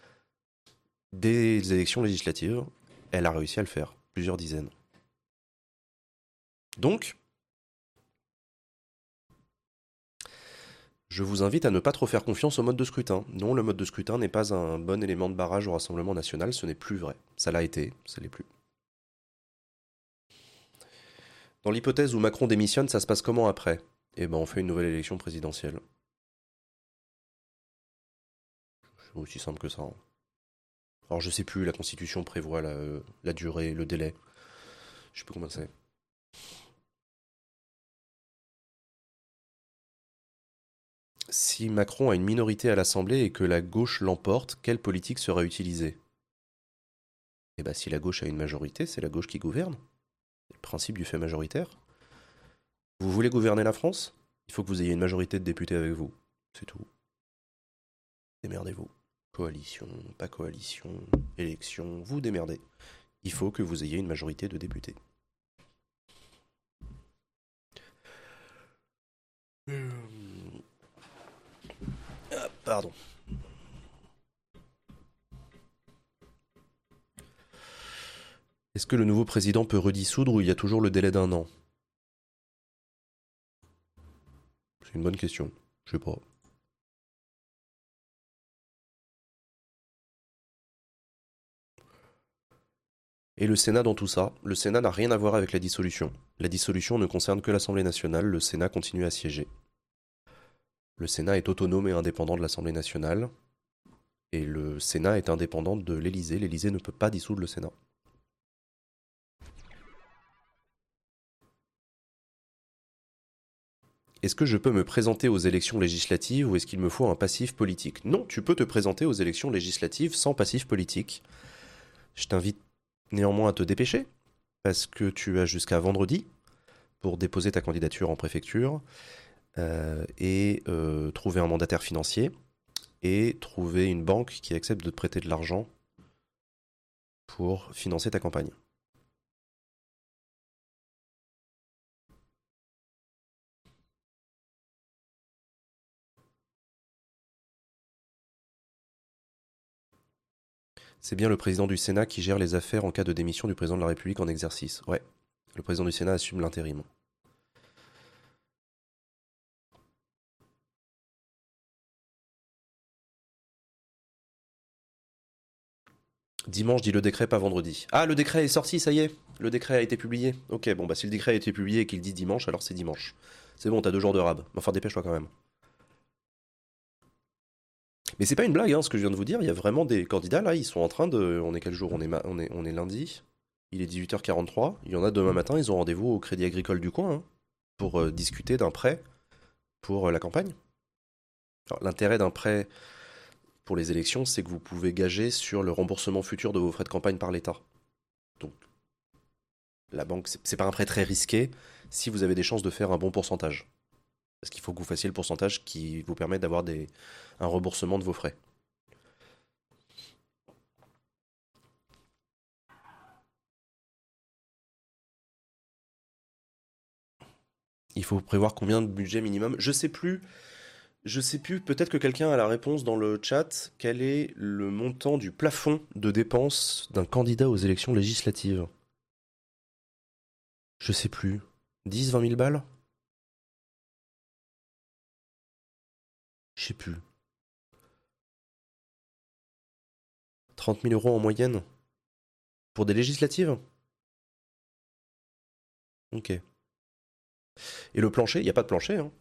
Des élections législatives, elle a réussi à le faire, plusieurs dizaines. Donc, je vous invite à ne pas trop faire confiance au mode de scrutin. Non, le mode de scrutin n'est pas un bon élément de barrage au Rassemblement national, ce n'est plus vrai. Ça l'a été, ça l'est plus. Dans l'hypothèse où Macron démissionne, ça se passe comment après ? Eh ben, on fait une nouvelle élection présidentielle. C'est aussi simple que ça. Hein. Alors, je sais plus, la Constitution prévoit la, euh, la durée, le délai. Je sais plus combien c'est. Si Macron a une minorité à l'Assemblée et que la gauche l'emporte, quelle politique sera utilisée ? Eh ben, si la gauche a une majorité, c'est la gauche qui gouverne. C'est le principe du fait majoritaire. Vous voulez gouverner la France ? Il faut que vous ayez une majorité de députés avec vous. C'est tout. Démerdez-vous. Coalition, pas coalition, élection, vous démerdez. Il faut que vous ayez une majorité de députés. Ah, pardon. Est-ce que le nouveau président peut redissoudre ou il y a toujours le délai d'un an ? C'est une bonne question. Je sais pas. Et le Sénat dans tout ça, le Sénat n'a rien à voir avec la dissolution. La dissolution ne concerne que l'Assemblée nationale, le Sénat continue à siéger. Le Sénat est autonome et indépendant de l'Assemblée nationale, Et le Sénat est indépendant de l'Élysée. L'Élysée ne peut pas dissoudre le Sénat. Est-ce que je peux me présenter aux élections législatives ou est-ce qu'il me faut un passif politique? Non, tu peux te présenter aux élections législatives sans passif politique. Je t'invite néanmoins à te dépêcher, parce que tu as jusqu'à vendredi pour déposer ta candidature en préfecture euh, et euh, trouver un mandataire financier et trouver une banque qui accepte de te prêter de l'argent pour financer ta campagne. C'est bien le président du Sénat qui gère les affaires en cas de démission du président de la République en exercice. Ouais, le président du Sénat assume l'intérim. Dimanche dit le décret, pas vendredi. Ah, le décret est sorti, ça y est. Le décret a été publié. Ok, bon, bah si le décret a été publié et qu'il dit dimanche, alors c'est dimanche. C'est bon, t'as deux jours de rab. Enfin, dépêche-toi quand même. Mais c'est pas une blague, hein, ce que je viens de vous dire. Il y a vraiment des candidats, là, ils sont en train de... On est quel jour on est, ma... on, est... on est lundi. Il est dix-huit heures quarante-trois. Il y en a demain matin, ils ont rendez-vous au Crédit Agricole du coin hein, pour euh, discuter d'un prêt pour euh, la campagne. Alors, l'intérêt d'un prêt pour les élections, c'est que vous pouvez gager sur le remboursement futur de vos frais de campagne par l'État. Donc, la banque, c'est, c'est pas un prêt très risqué si vous avez des chances de faire un bon pourcentage. Parce qu'il faut que vous fassiez le pourcentage qui vous permet d'avoir des, un remboursement de vos frais. Il faut prévoir combien de budget minimum. Je sais plus. Je sais plus. Peut-être que quelqu'un a la réponse dans le chat. Quel est le montant du plafond de dépenses d'un candidat aux élections législatives? Je sais plus. dix, vingt mille balles? Je sais plus. trente mille euros en moyenne? Pour des législatives? Ok. Et le plancher, il n'y a pas de plancher. Hein.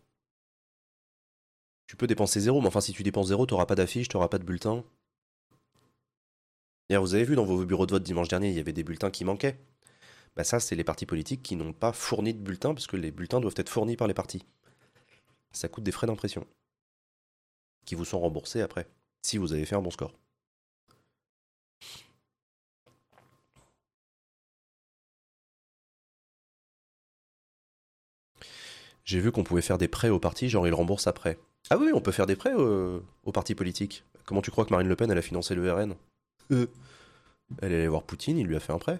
Tu peux dépenser zéro, mais enfin si tu dépenses zéro, tu n'auras pas d'affiche, tu n'auras pas de bulletin. D'ailleurs, vous avez vu dans vos bureaux de vote dimanche dernier, il y avait des bulletins qui manquaient. Bah ça, c'est les partis politiques qui n'ont pas fourni de bulletins, parce que les bulletins doivent être fournis par les partis. Ça coûte des frais d'impression. Qui vous sont remboursés après, si vous avez fait un bon score. J'ai vu qu'on pouvait faire des prêts aux partis, genre ils remboursent après. Ah oui, on peut faire des prêts euh, aux partis politiques. Comment tu crois que Marine Le Pen, elle a financé le R N? euh. Elle est allée voir Poutine, il lui a fait un prêt.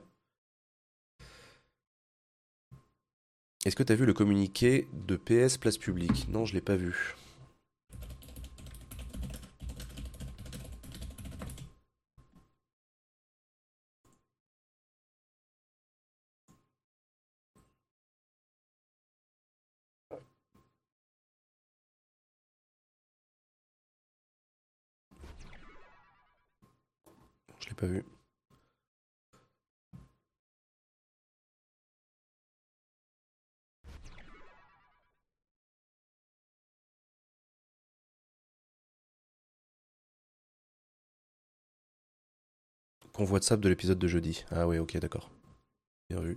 Est-ce que t'as vu le communiqué de P S Place Publique? Non, je l'ai pas vu. Je l'ai pas vu. Convoi de sable de l'épisode de jeudi. Ah oui, ok, d'accord. Bien vu.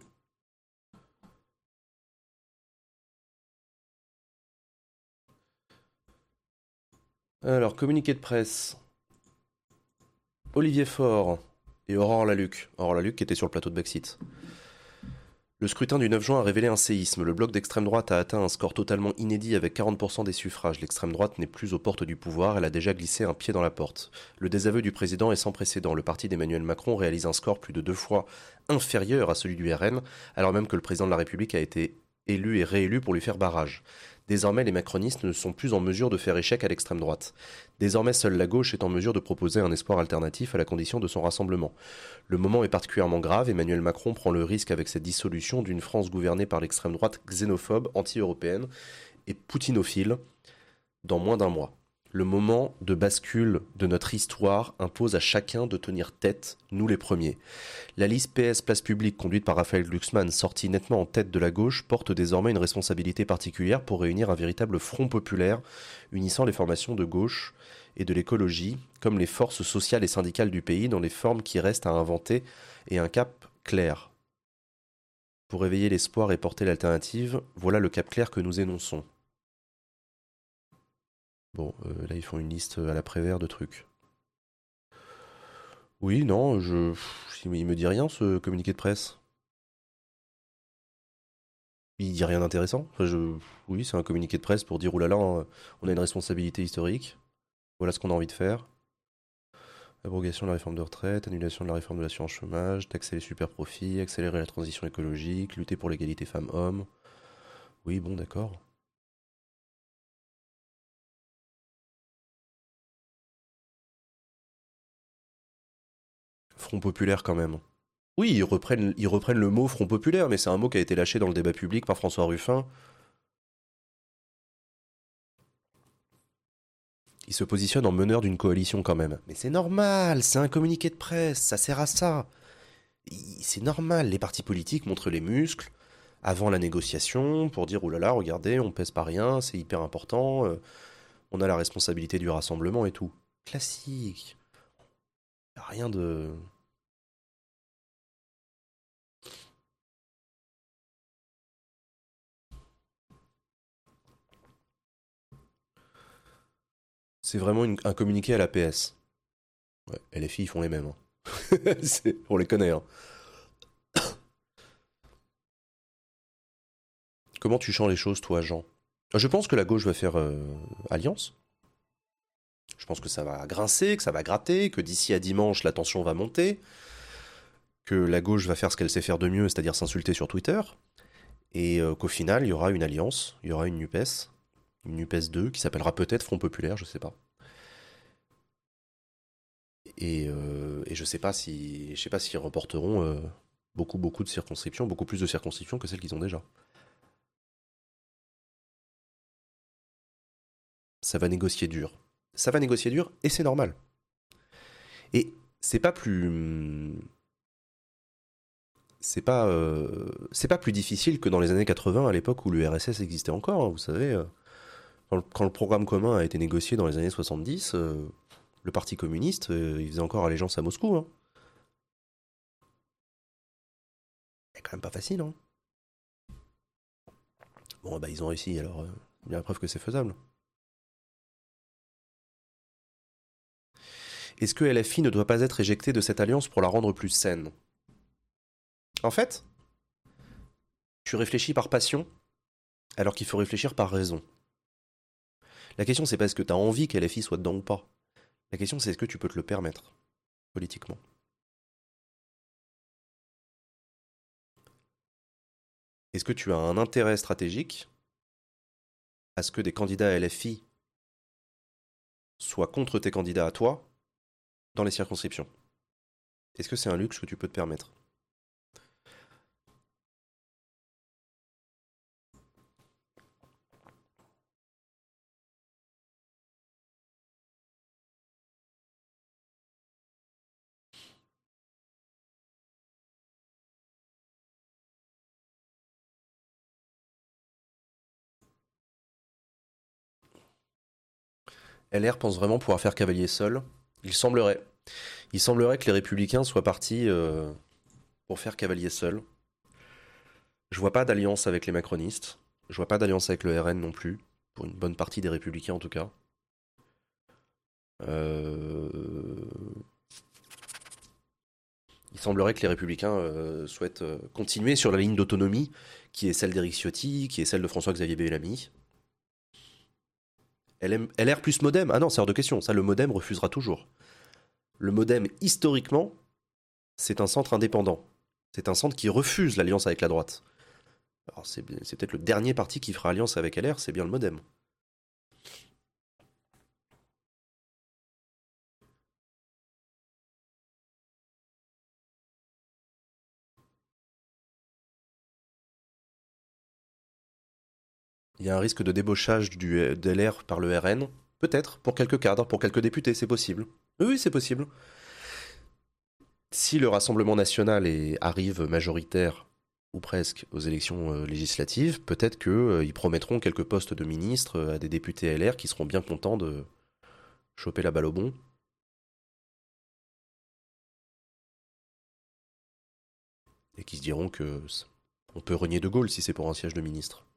Alors, communiqué de presse. Olivier Faure et Aurore Laluc. Aurore Laluc qui était sur le plateau de Brexit. Le scrutin du neuf juin a révélé un séisme. Le bloc d'extrême droite a atteint un score totalement inédit avec quarante pour cent des suffrages. L'extrême droite n'est plus aux portes du pouvoir, elle a déjà glissé un pied dans la porte. Le désaveu du président est sans précédent. Le parti d'Emmanuel Macron réalise un score plus de deux fois inférieur à celui du R N, alors même que le président de la République a été élu et réélu pour lui faire barrage. Désormais, les macronistes ne sont plus en mesure de faire échec à l'extrême droite. Désormais, seule la gauche est en mesure de proposer un espoir alternatif à la condition de son rassemblement. Le moment est particulièrement grave. Emmanuel Macron prend le risque avec cette dissolution d'une France gouvernée par l'extrême droite xénophobe, anti-européenne et poutinophile dans moins d'un mois. Le moment de bascule de notre histoire impose à chacun de tenir tête, nous les premiers. La liste P S Place Publique conduite par Raphaël Glucksmann, sortie nettement en tête de la gauche, porte désormais une responsabilité particulière pour réunir un véritable front populaire unissant les formations de gauche et de l'écologie, comme les forces sociales et syndicales du pays, dans les formes qui restent à inventer et un cap clair. Pour éveiller l'espoir et porter l'alternative, voilà le cap clair que nous énonçons. Bon, euh, là ils font une liste à la Prévert de trucs. Oui, non, je... il me dit rien ce communiqué de presse. Il dit rien d'intéressant. Enfin, je... Oui, c'est un communiqué de presse pour dire oulala, on a une responsabilité historique. Voilà ce qu'on a envie de faire. Abrogation de la réforme de retraite, annulation de la réforme de l'assurance chômage, taxer les super profits, accélérer la transition écologique, lutter pour l'égalité femmes-hommes. Oui, bon, d'accord. Front populaire quand même. Oui, ils reprennent, ils reprennent le mot Front populaire, mais c'est un mot qui a été lâché dans le débat public par François Ruffin. Ils se positionnent en meneur d'une coalition quand même. Mais c'est normal, c'est un communiqué de presse, ça sert à ça. C'est normal, les partis politiques montrent les muscles avant la négociation pour dire « Oh là là, regardez, on pèse pas rien, c'est hyper important, euh, on a la responsabilité du rassemblement et tout. » Classique. Y a rien de... C'est vraiment une- un communiqué à la P S. Ouais, et les filles font les mêmes. Hein. C'est- on les connaît. Hein. Comment tu changes les choses, toi, Jean? Je pense que la gauche va faire euh, alliance. Je pense que ça va grincer, que ça va gratter, que d'ici à dimanche, la tension va monter, que la gauche va faire ce qu'elle sait faire de mieux, c'est-à-dire s'insulter sur Twitter, et euh, qu'au final, il y aura une alliance, il y aura une NUPES, une NUPES deux, qui s'appellera peut-être Front Populaire, je sais pas. Et, euh, et je sais pas si, je sais pas s'ils remporteront euh, beaucoup, beaucoup de circonscriptions, beaucoup plus de circonscriptions que celles qu'ils ont déjà. Ça va négocier dur. Ça va négocier dur, et c'est normal. Et c'est pas plus... C'est pas, euh, c'est pas plus difficile que dans les années quatre-vingts, à l'époque où l'U R S S existait encore. Hein, vous savez, euh, quand, le, quand le programme commun a été négocié dans les années soixante-dix, euh, le Parti communiste, euh, il faisait encore allégeance à Moscou. Hein. C'est quand même pas facile. Hein. Bon, bah ils ont réussi, alors euh, bien la preuve que c'est faisable. Est-ce que L F I ne doit pas être éjecté de cette alliance pour la rendre plus saine? En fait, tu réfléchis par passion, alors qu'il faut réfléchir par raison. La question, c'est pas est-ce que tu as envie qu'L F I soit dedans ou pas. La question, c'est est-ce que tu peux te le permettre, politiquement. Est-ce que tu as un intérêt stratégique à ce que des candidats L F I soient contre tes candidats à toi dans les circonscriptions? Est-ce que c'est un luxe que tu peux te permettre? L R pense vraiment pouvoir faire cavalier seul. Il semblerait. Il semblerait que les républicains soient partis euh, pour faire cavalier seul. Je vois pas d'alliance avec les macronistes. Je vois pas d'alliance avec le R N non plus. Pour une bonne partie des républicains en tout cas. Euh... Il semblerait que les républicains euh, souhaitent euh, continuer sur la ligne d'autonomie qui est celle d'Éric Ciotti, qui est celle de François-Xavier Bellamy. L R plus Modem, ah non, c'est hors de question. Ça, le Modem refusera toujours. Le Modem, historiquement, c'est un centre indépendant. C'est un centre qui refuse l'alliance avec la droite. Alors c'est, c'est peut-être le dernier parti qui fera alliance avec L R, c'est bien le Modem. Il y a un risque de débauchage du, de L R par le R N. Peut-être, pour quelques cadres, pour quelques députés, c'est possible. Oui, oui, c'est possible. Si le Rassemblement national est, arrive majoritaire, ou presque, aux élections euh, législatives, peut-être qu'ils euh, promettront quelques postes de ministres euh, à des députés L R qui seront bien contents de choper la balle au bon. Et qui se diront que on peut renier De Gaulle si c'est pour un siège de ministre.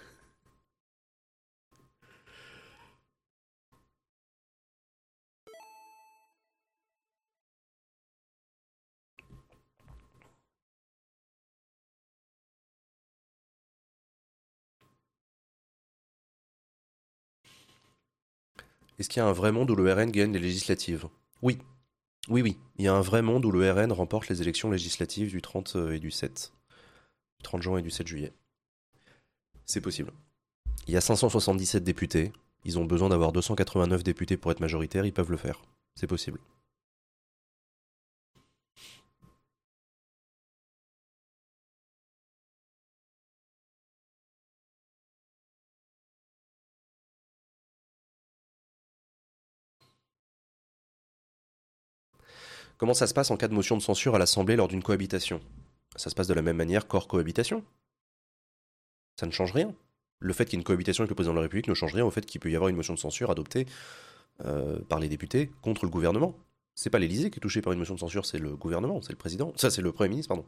Est-ce qu'il y a un vrai monde où le R N gagne les législatives? Oui. Oui, oui. Il y a un vrai monde où le R N remporte les élections législatives du trente et du sept. Du trente juin et du sept juillet. C'est possible. Il y a cinq cent soixante-dix-sept députés. Ils ont besoin d'avoir deux cent quatre-vingt-neuf députés pour être majoritaires. Ils peuvent le faire. C'est possible. Comment ça se passe en cas de motion de censure à l'Assemblée lors d'une cohabitation? Ça se passe de la même manière qu'hors cohabitation. Ça ne change rien. Le fait qu'il y ait une cohabitation avec le président de la République ne change rien au fait qu'il peut y avoir une motion de censure adoptée euh, par les députés contre le gouvernement. C'est pas l'Élysée qui est touché par une motion de censure, c'est le gouvernement, c'est le président. Ça, c'est le Premier ministre, pardon.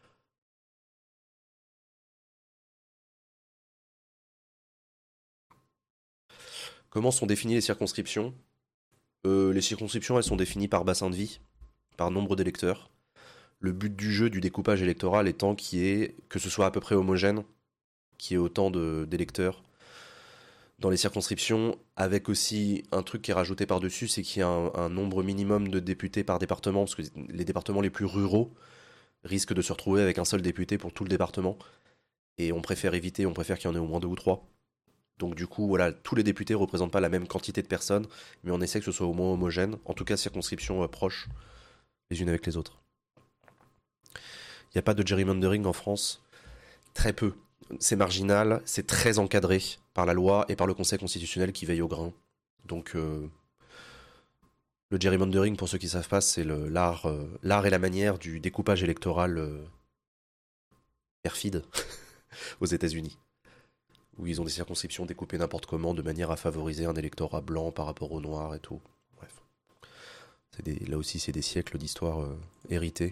Comment sont définies les circonscriptions? Euh, Les circonscriptions, elles sont définies par bassin de vie, par nombre d'électeurs. Le but du jeu du découpage électoral étant qu'il y ait, que ce soit à peu près homogène, qu'il y ait autant de- d'électeurs dans les circonscriptions, avec aussi un truc qui est rajouté par-dessus, c'est qu'il y a un, un nombre minimum de députés par département, parce que les départements les plus ruraux risquent de se retrouver avec un seul député pour tout le département, et on préfère éviter, on préfère qu'il y en ait au moins deux ou trois. Donc du coup, voilà, tous les députés ne représentent pas la même quantité de personnes, mais on essaie que ce soit au moins homogène, en tout cas circonscriptions euh, proches les unes avec les autres. Il n'y a pas de gerrymandering en France, très peu. C'est marginal, c'est très encadré par la loi et par le Conseil constitutionnel qui veille au grain. Donc euh, le gerrymandering, pour ceux qui ne savent pas, c'est le- l'art euh, l'art et la manière du découpage électoral euh, perfide aux États-Unis, où ils ont des circonscriptions découpées n'importe comment de manière à favoriser un électorat blanc par rapport au noir et tout. Bref. C'est des- là aussi, c'est des siècles d'histoire euh, héritée.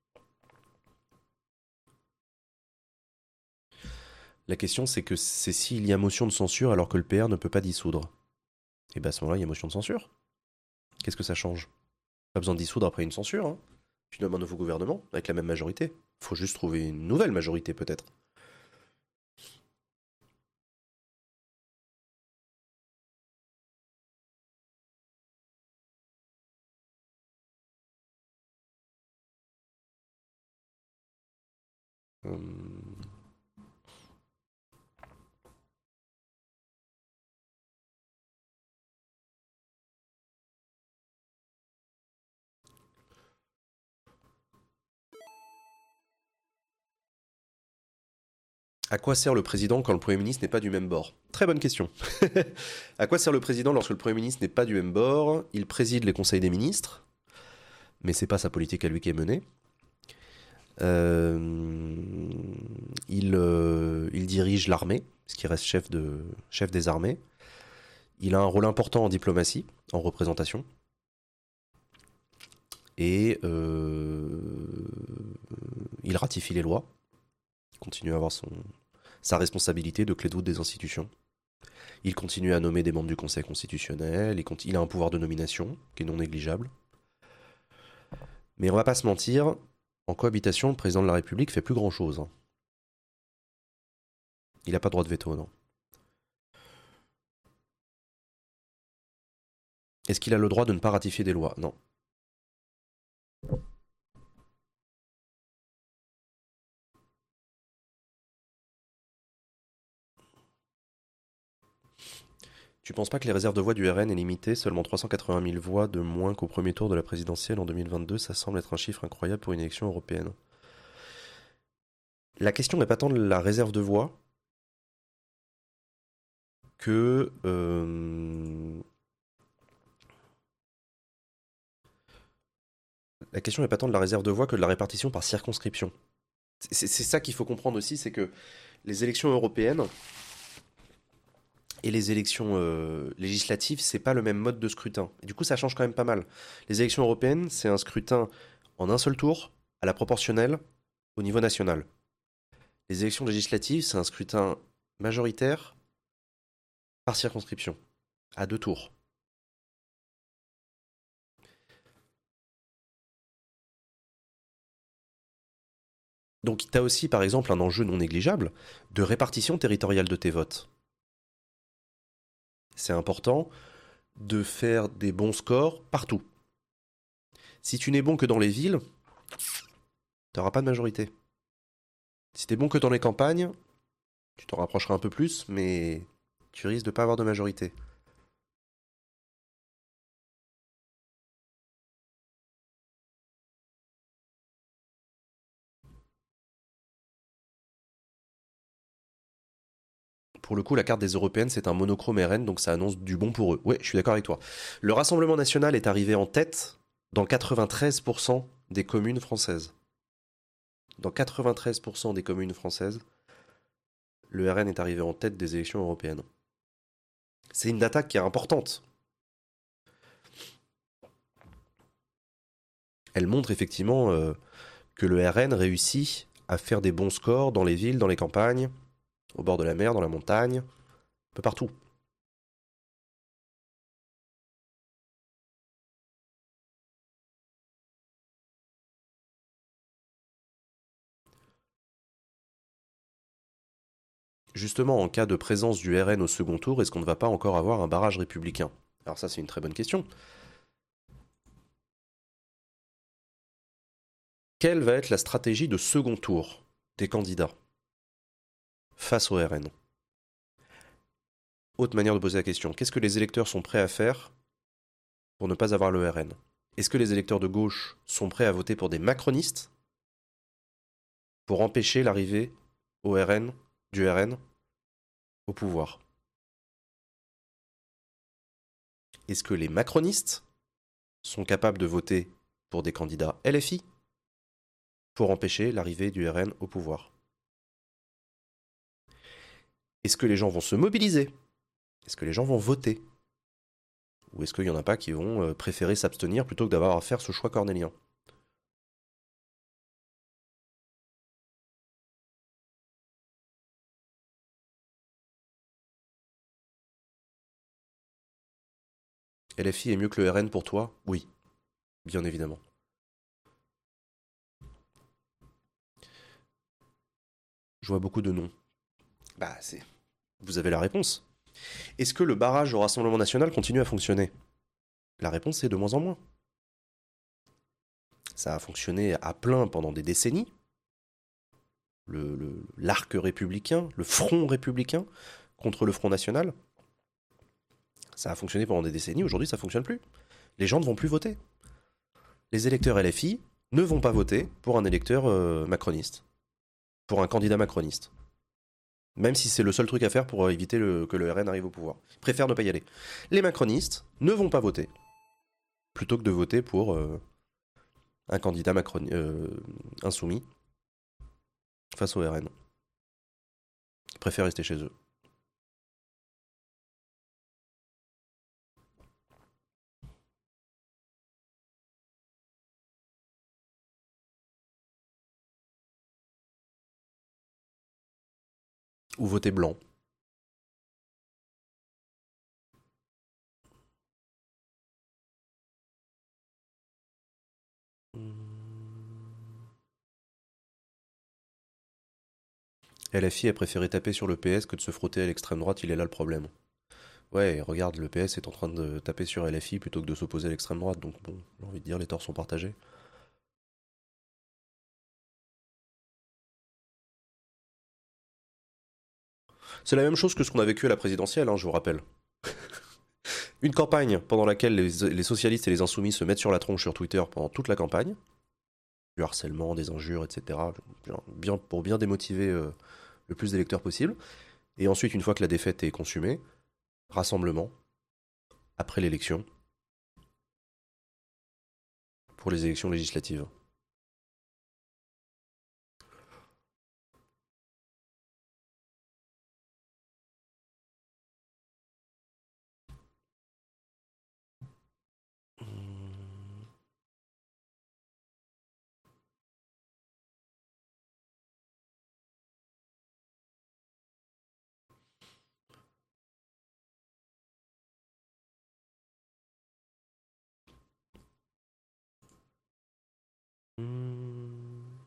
La question, c'est que c'est s'il y a motion de censure alors que le P R ne peut pas dissoudre. Et bien à ce moment-là, il y a motion de censure. Qu'est-ce que ça change? Pas besoin de dissoudre après une censure. Hein. Tu nommes un nouveau gouvernement avec la même majorité. Faut juste trouver une nouvelle majorité peut-être. Hum. À quoi sert le président quand le Premier ministre n'est pas du même bord? Très bonne question. À quoi sert le président lorsque le Premier ministre n'est pas du même bord? Il préside les conseils des ministres, mais c'est pas sa politique à lui qui est menée. Euh, il, euh, il dirige l'armée, parce qu'il reste chef, de, chef des armées. Il a un rôle important en diplomatie, en représentation. Et euh, il ratifie les lois. Il continue à avoir son, sa responsabilité de clé de voûte des institutions. Il continue à nommer des membres du Conseil constitutionnel. Il, il a un pouvoir de nomination qui est non négligeable. Mais on va pas se mentir, en cohabitation, le président de la République fait plus grand-chose. Hein. Il n'a pas de droit de veto, non. Est-ce qu'il a le droit de ne pas ratifier des lois? Non. Tu penses pas que les réserves de voix du R N est limitée? Seulement trois cent quatre-vingt mille voix de moins qu'au premier tour de la présidentielle en deux mille vingt-deux, ça semble être un chiffre incroyable pour une élection européenne. La question n'est pas tant de la réserve de voix que... Euh, La question n'est pas tant de la réserve de voix que de la répartition par circonscription. C'est c'est ça qu'il faut comprendre aussi, c'est que les élections européennes et les élections euh, législatives, c'est pas le même mode de scrutin. Et du coup, ça change quand même pas mal. Les élections européennes, c'est un scrutin en un seul tour, à la proportionnelle, au niveau national. Les élections législatives, c'est un scrutin majoritaire par circonscription, à deux tours. Donc, tu as aussi, par exemple, un enjeu non négligeable de répartition territoriale de tes votes. C'est important de faire des bons scores partout. Si tu n'es bon que dans les villes, tu n'auras pas de majorité. Si tu es bon que dans les campagnes, tu t'en rapprocheras un peu plus, mais tu risques de ne pas avoir de majorité. Pour le coup, la carte des européennes, c'est un monochrome R N, donc ça annonce du bon pour eux. Ouais, je suis d'accord avec toi. Le Rassemblement national est arrivé en tête dans quatre-vingt-treize pour cent des communes françaises. Dans quatre-vingt-treize pour cent des communes françaises, le R N est arrivé en tête des élections européennes. C'est une data qui est importante. Elle montre effectivement euh, que le R N réussit à faire des bons scores dans les villes, dans les campagnes, au bord de la mer, dans la montagne, un peu partout. Justement, en cas de présence du R N au second tour, est-ce qu'on ne va pas encore avoir un barrage républicain? Alors ça, c'est une très bonne question. Quelle va être la stratégie de second tour des candidats face au R N? Autre manière de poser la question, qu'est-ce que les électeurs sont prêts à faire pour ne pas avoir le R N? Est-ce que les électeurs de gauche sont prêts à voter pour des macronistes pour empêcher l'arrivée au R N, du R N au pouvoir? Est-ce que les macronistes sont capables de voter pour des candidats L F I pour empêcher l'arrivée du R N au pouvoir? Est-ce que les gens vont se mobiliser? Est-ce que les gens vont voter? Ou est-ce qu'il n'y en a pas qui vont préférer s'abstenir plutôt que d'avoir à faire ce choix cornélien? L F I est mieux que le R N pour toi? Oui, bien évidemment. Je vois beaucoup de noms. Bah, c'est... Vous avez la réponse. Est-ce que le barrage au Rassemblement national continue à fonctionner? La réponse est de moins en moins. Ça a fonctionné à plein pendant des décennies. Le, le, l'arc républicain, le front républicain contre le Front national. Ça a fonctionné pendant des décennies, aujourd'hui ça ne fonctionne plus. Les gens ne vont plus voter. Les électeurs L F I ne vont pas voter pour un électeur euh, macroniste, pour un candidat macroniste. Même si c'est le seul truc à faire pour éviter le, que le R N arrive au pouvoir. Ils préfèrent ne pas y aller. Les macronistes ne vont pas voter, plutôt que de voter pour euh, un candidat macron, euh, insoumis face au R N. Ils préfèrent rester chez eux. Ou voter blanc. L F I a préféré taper sur le P S que de se frotter à l'extrême droite, il est là le problème. Ouais, regarde, le P S est en train de taper sur L F I plutôt que de s'opposer à l'extrême droite, donc bon, j'ai envie de dire, les torts sont partagés. C'est la même chose que ce qu'on a vécu à la présidentielle, hein, je vous rappelle. Une campagne pendant laquelle les, les socialistes et les insoumis se mettent sur la tronche sur Twitter pendant toute la campagne. Du harcèlement, des injures, et cetera. Bien, pour bien démotiver euh, le plus d'électeurs possible. Et ensuite, une fois que la défaite est consumée, rassemblement, après l'élection, pour les élections législatives. Hmm.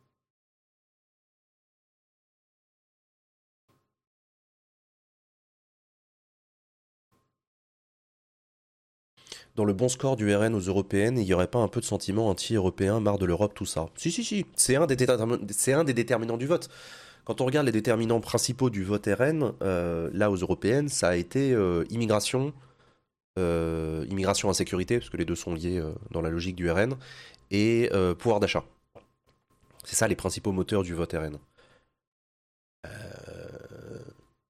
Dans le bon score du R N aux européennes, il n'y aurait pas un peu de sentiment anti-européen, marre de l'Europe, tout ça? Si, si, si, c'est un, des détermin- c'est un des déterminants du vote. Quand on regarde les déterminants principaux du vote R N, euh, là aux européennes, ça a été euh, immigration, euh, immigration insécurité, parce que les deux sont liés euh, dans la logique du R N, et euh, pouvoir d'achat. C'est ça les principaux moteurs du vote R N. Euh,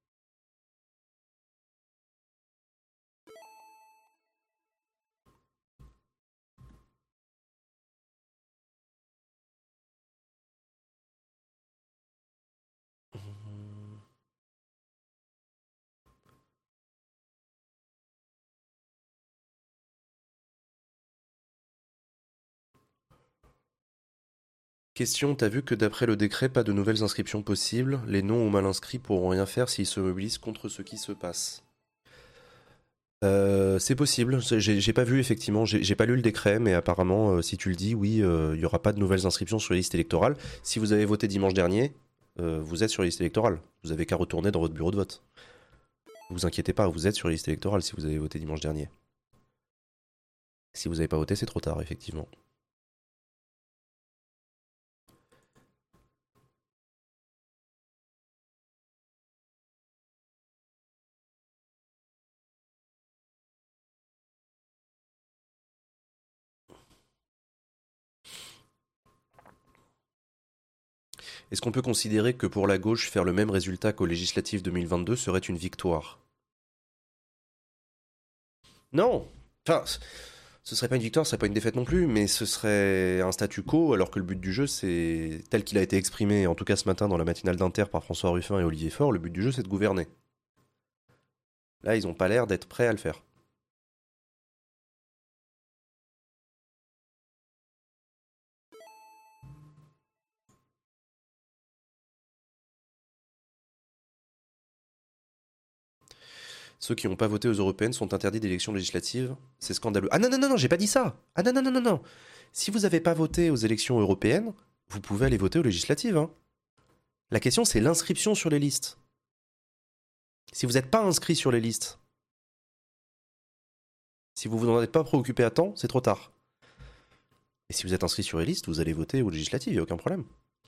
Question, t'as vu que d'après le décret, pas de nouvelles inscriptions possibles. Les non ou mal inscrits pourront rien faire s'ils se mobilisent contre ce qui se passe. Euh, c'est possible, C'est- j'ai j'ai pas vu effectivement, j'ai j'ai pas lu le décret, mais apparemment, euh, si tu le dis, oui, euh, il y aura pas de nouvelles inscriptions sur les listes électorales. Si vous avez voté dimanche dernier, euh, vous êtes sur les listes électorales. Vous avez qu'à retourner dans votre bureau de vote. Vous inquiétez pas, vous êtes sur les listes électorales si vous avez voté dimanche dernier. Si vous n'avez pas voté, c'est trop tard, effectivement. Est-ce qu'on peut considérer que pour la gauche, faire le même résultat qu'aux législatives deux mille vingt-deux serait une victoire? Non. Enfin, ce serait pas une victoire, ce serait pas une défaite non plus, mais ce serait un statu quo, alors que le but du jeu, c'est tel qu'il a été exprimé, en tout cas ce matin dans la matinale d'Inter par François Ruffin et Olivier Faure, le but du jeu, c'est de gouverner. Là, ils ont pas l'air d'être prêts à le faire. Ceux qui n'ont pas voté aux européennes sont interdits d'élections législatives. C'est scandaleux. Ah non, non, non, non, j'ai pas dit ça. Ah non, non, non, non, non. Si vous n'avez pas voté aux élections européennes, vous pouvez aller voter aux législatives. Hein. La question, c'est l'inscription sur les listes. Si vous n'êtes pas inscrit sur les listes, si vous vous en êtes pas préoccupé à temps, c'est trop tard. Et si vous êtes inscrit sur les listes, vous allez voter aux législatives, il n'y a aucun problème.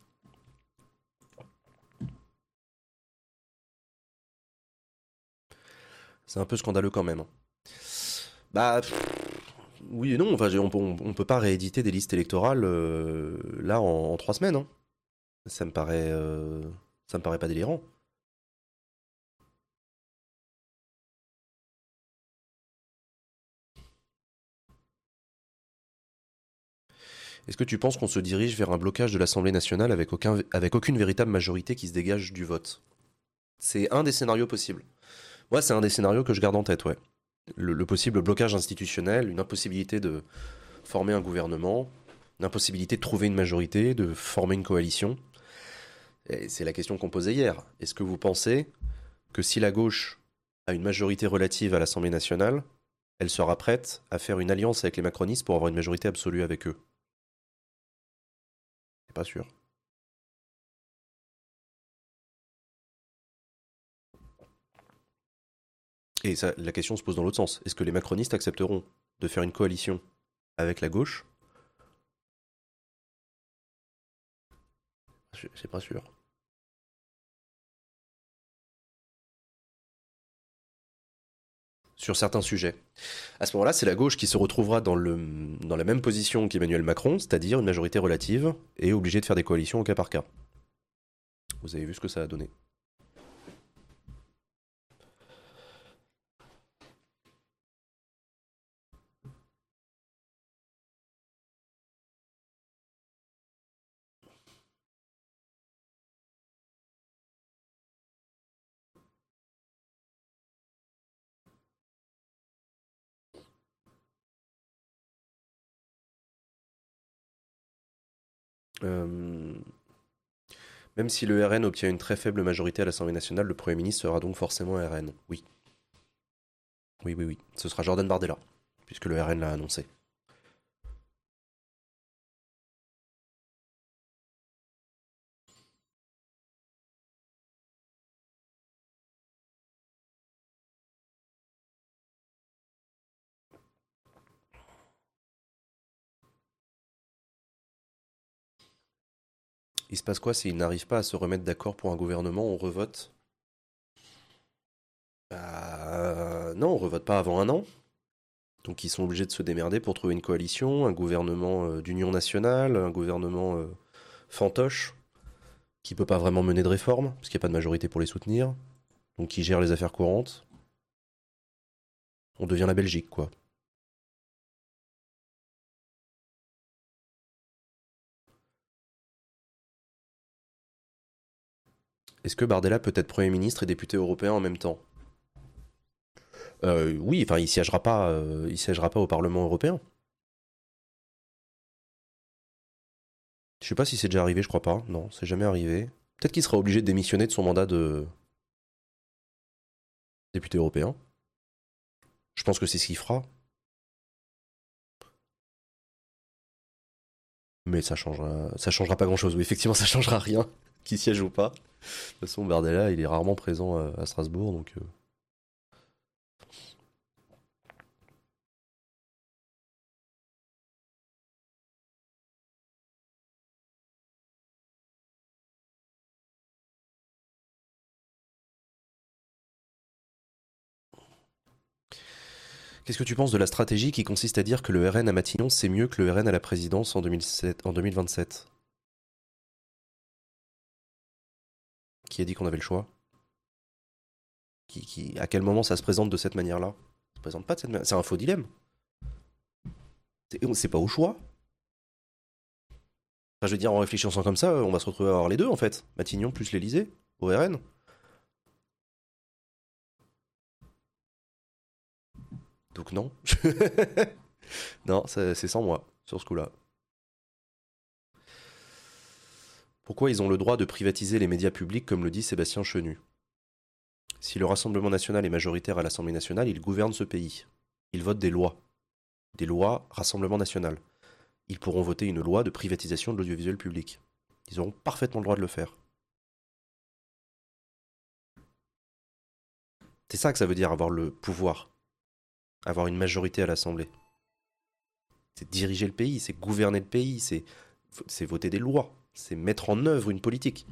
C'est un peu scandaleux quand même. Hein. Bah, pff, oui et non. Enfin, on, on, on peut pas rééditer des listes électorales euh, là en, en trois semaines. Hein. Ça me paraît, euh, ça me paraît pas délirant. Est-ce que tu penses qu'on se dirige vers un blocage de l'Assemblée nationale avec, aucun, avec aucune véritable majorité qui se dégage du vote? C'est un des scénarios possibles. Moi, c'est un des scénarios que je garde en tête, ouais. Le, le possible blocage institutionnel, une impossibilité de former un gouvernement, une impossibilité de trouver une majorité, de former une coalition. Et c'est la question qu'on posait hier. Est-ce que vous pensez que si la gauche a une majorité relative à l'Assemblée nationale, elle sera prête à faire une alliance avec les macronistes pour avoir une majorité absolue avec eux? C'est pas sûr. Et ça, la question se pose dans l'autre sens. Est-ce que les macronistes accepteront de faire une coalition avec la gauche? Je- C'est pas sûr. Sur certains sujets. À ce moment-là, c'est la gauche qui se retrouvera dans, le, dans la même position qu'Emmanuel Macron, c'est-à-dire une majorité relative, et obligée de faire des coalitions au cas par cas. Vous avez vu ce que ça a donné. Euh, Même si le R N obtient une très faible majorité à l'Assemblée nationale, le Premier ministre sera donc forcément R N. Oui. Oui, oui, oui. Ce sera Jordan Bardella, puisque le R N l'a annoncé. Il se passe quoi s'ils n'arrivent pas à se remettre d'accord pour un gouvernement? On revote? Bah, non, on revote pas avant un an. Donc ils sont obligés de se démerder pour trouver une coalition, un gouvernement euh, d'union nationale, un gouvernement euh, fantoche, qui peut pas vraiment mener de réformes, parce qu'il n'y a pas de majorité pour les soutenir, donc qui gère les affaires courantes. On devient la Belgique, quoi. Est-ce que Bardella peut être Premier ministre et député européen en même temps? Euh, Oui, enfin, il siégera pas, euh, il siégera pas au Parlement européen. Je sais pas si c'est déjà arrivé, je crois pas. Non, c'est jamais arrivé. Peut-être qu'il sera obligé de démissionner de son mandat de député européen. Je pense que c'est ce qu'il fera. Mais ça changera, ça changera pas grand-chose. Oui, effectivement, ça changera rien, qu'il siège ou pas. De toute façon, Bardella, il est rarement présent à, à Strasbourg, donc. euh, Qu'est-ce que tu penses de la stratégie qui consiste à dire que le R N à Matignon, c'est mieux que le R N à la présidence en, deux mille sept, en deux mille vingt-sept? Qui a dit qu'on avait le choix? qui, qui, À quel moment ça se présente de cette manière-là? Ça se présente pas de cette manière. C'est un faux dilemme. C'est c'est pas au choix. Enfin, je veux dire, en réfléchissant comme ça, on va se retrouver à avoir les deux, en fait. Matignon plus l'Elysée, au R N. Donc non. Non, c'est c'est sans moi, sur ce coup-là. Pourquoi ils ont le droit de privatiser les médias publics, comme le dit Sébastien Chenu? Si le Rassemblement national est majoritaire à l'Assemblée nationale, il gouverne ce pays. Il vote des lois. Des lois Rassemblement national. Ils pourront voter une loi de privatisation de l'audiovisuel public. Ils auront parfaitement le droit de le faire. C'est ça que ça veut dire avoir le pouvoir. Avoir une majorité à l'Assemblée. C'est diriger le pays, c'est gouverner le pays, c'est c'est voter des lois, c'est mettre en œuvre une politique.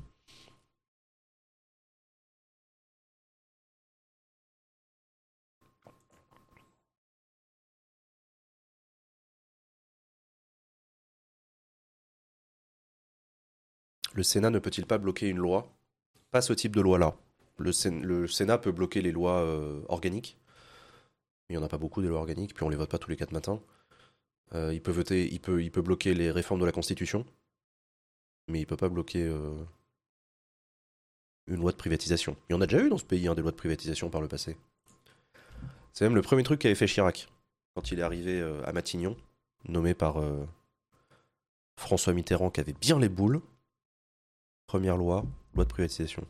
Le Sénat ne peut-il pas bloquer une loi? Pas ce type de loi-là. Le, Sén- le Sénat peut bloquer les lois euh, organiques. Il n'y en a pas beaucoup des lois organiques, puis on les vote pas tous les quatre matins. Euh, il, peut voter, il, peut, il peut bloquer les réformes de la Constitution, mais il peut pas bloquer euh, une loi de privatisation. Il y en a déjà eu dans ce pays, hein, des lois de privatisation par le passé. C'est même le premier truc qu'avait fait Chirac, quand il est arrivé euh, à Matignon, nommé par euh, François Mitterrand, qui avait bien les boules. Première loi, loi de privatisation.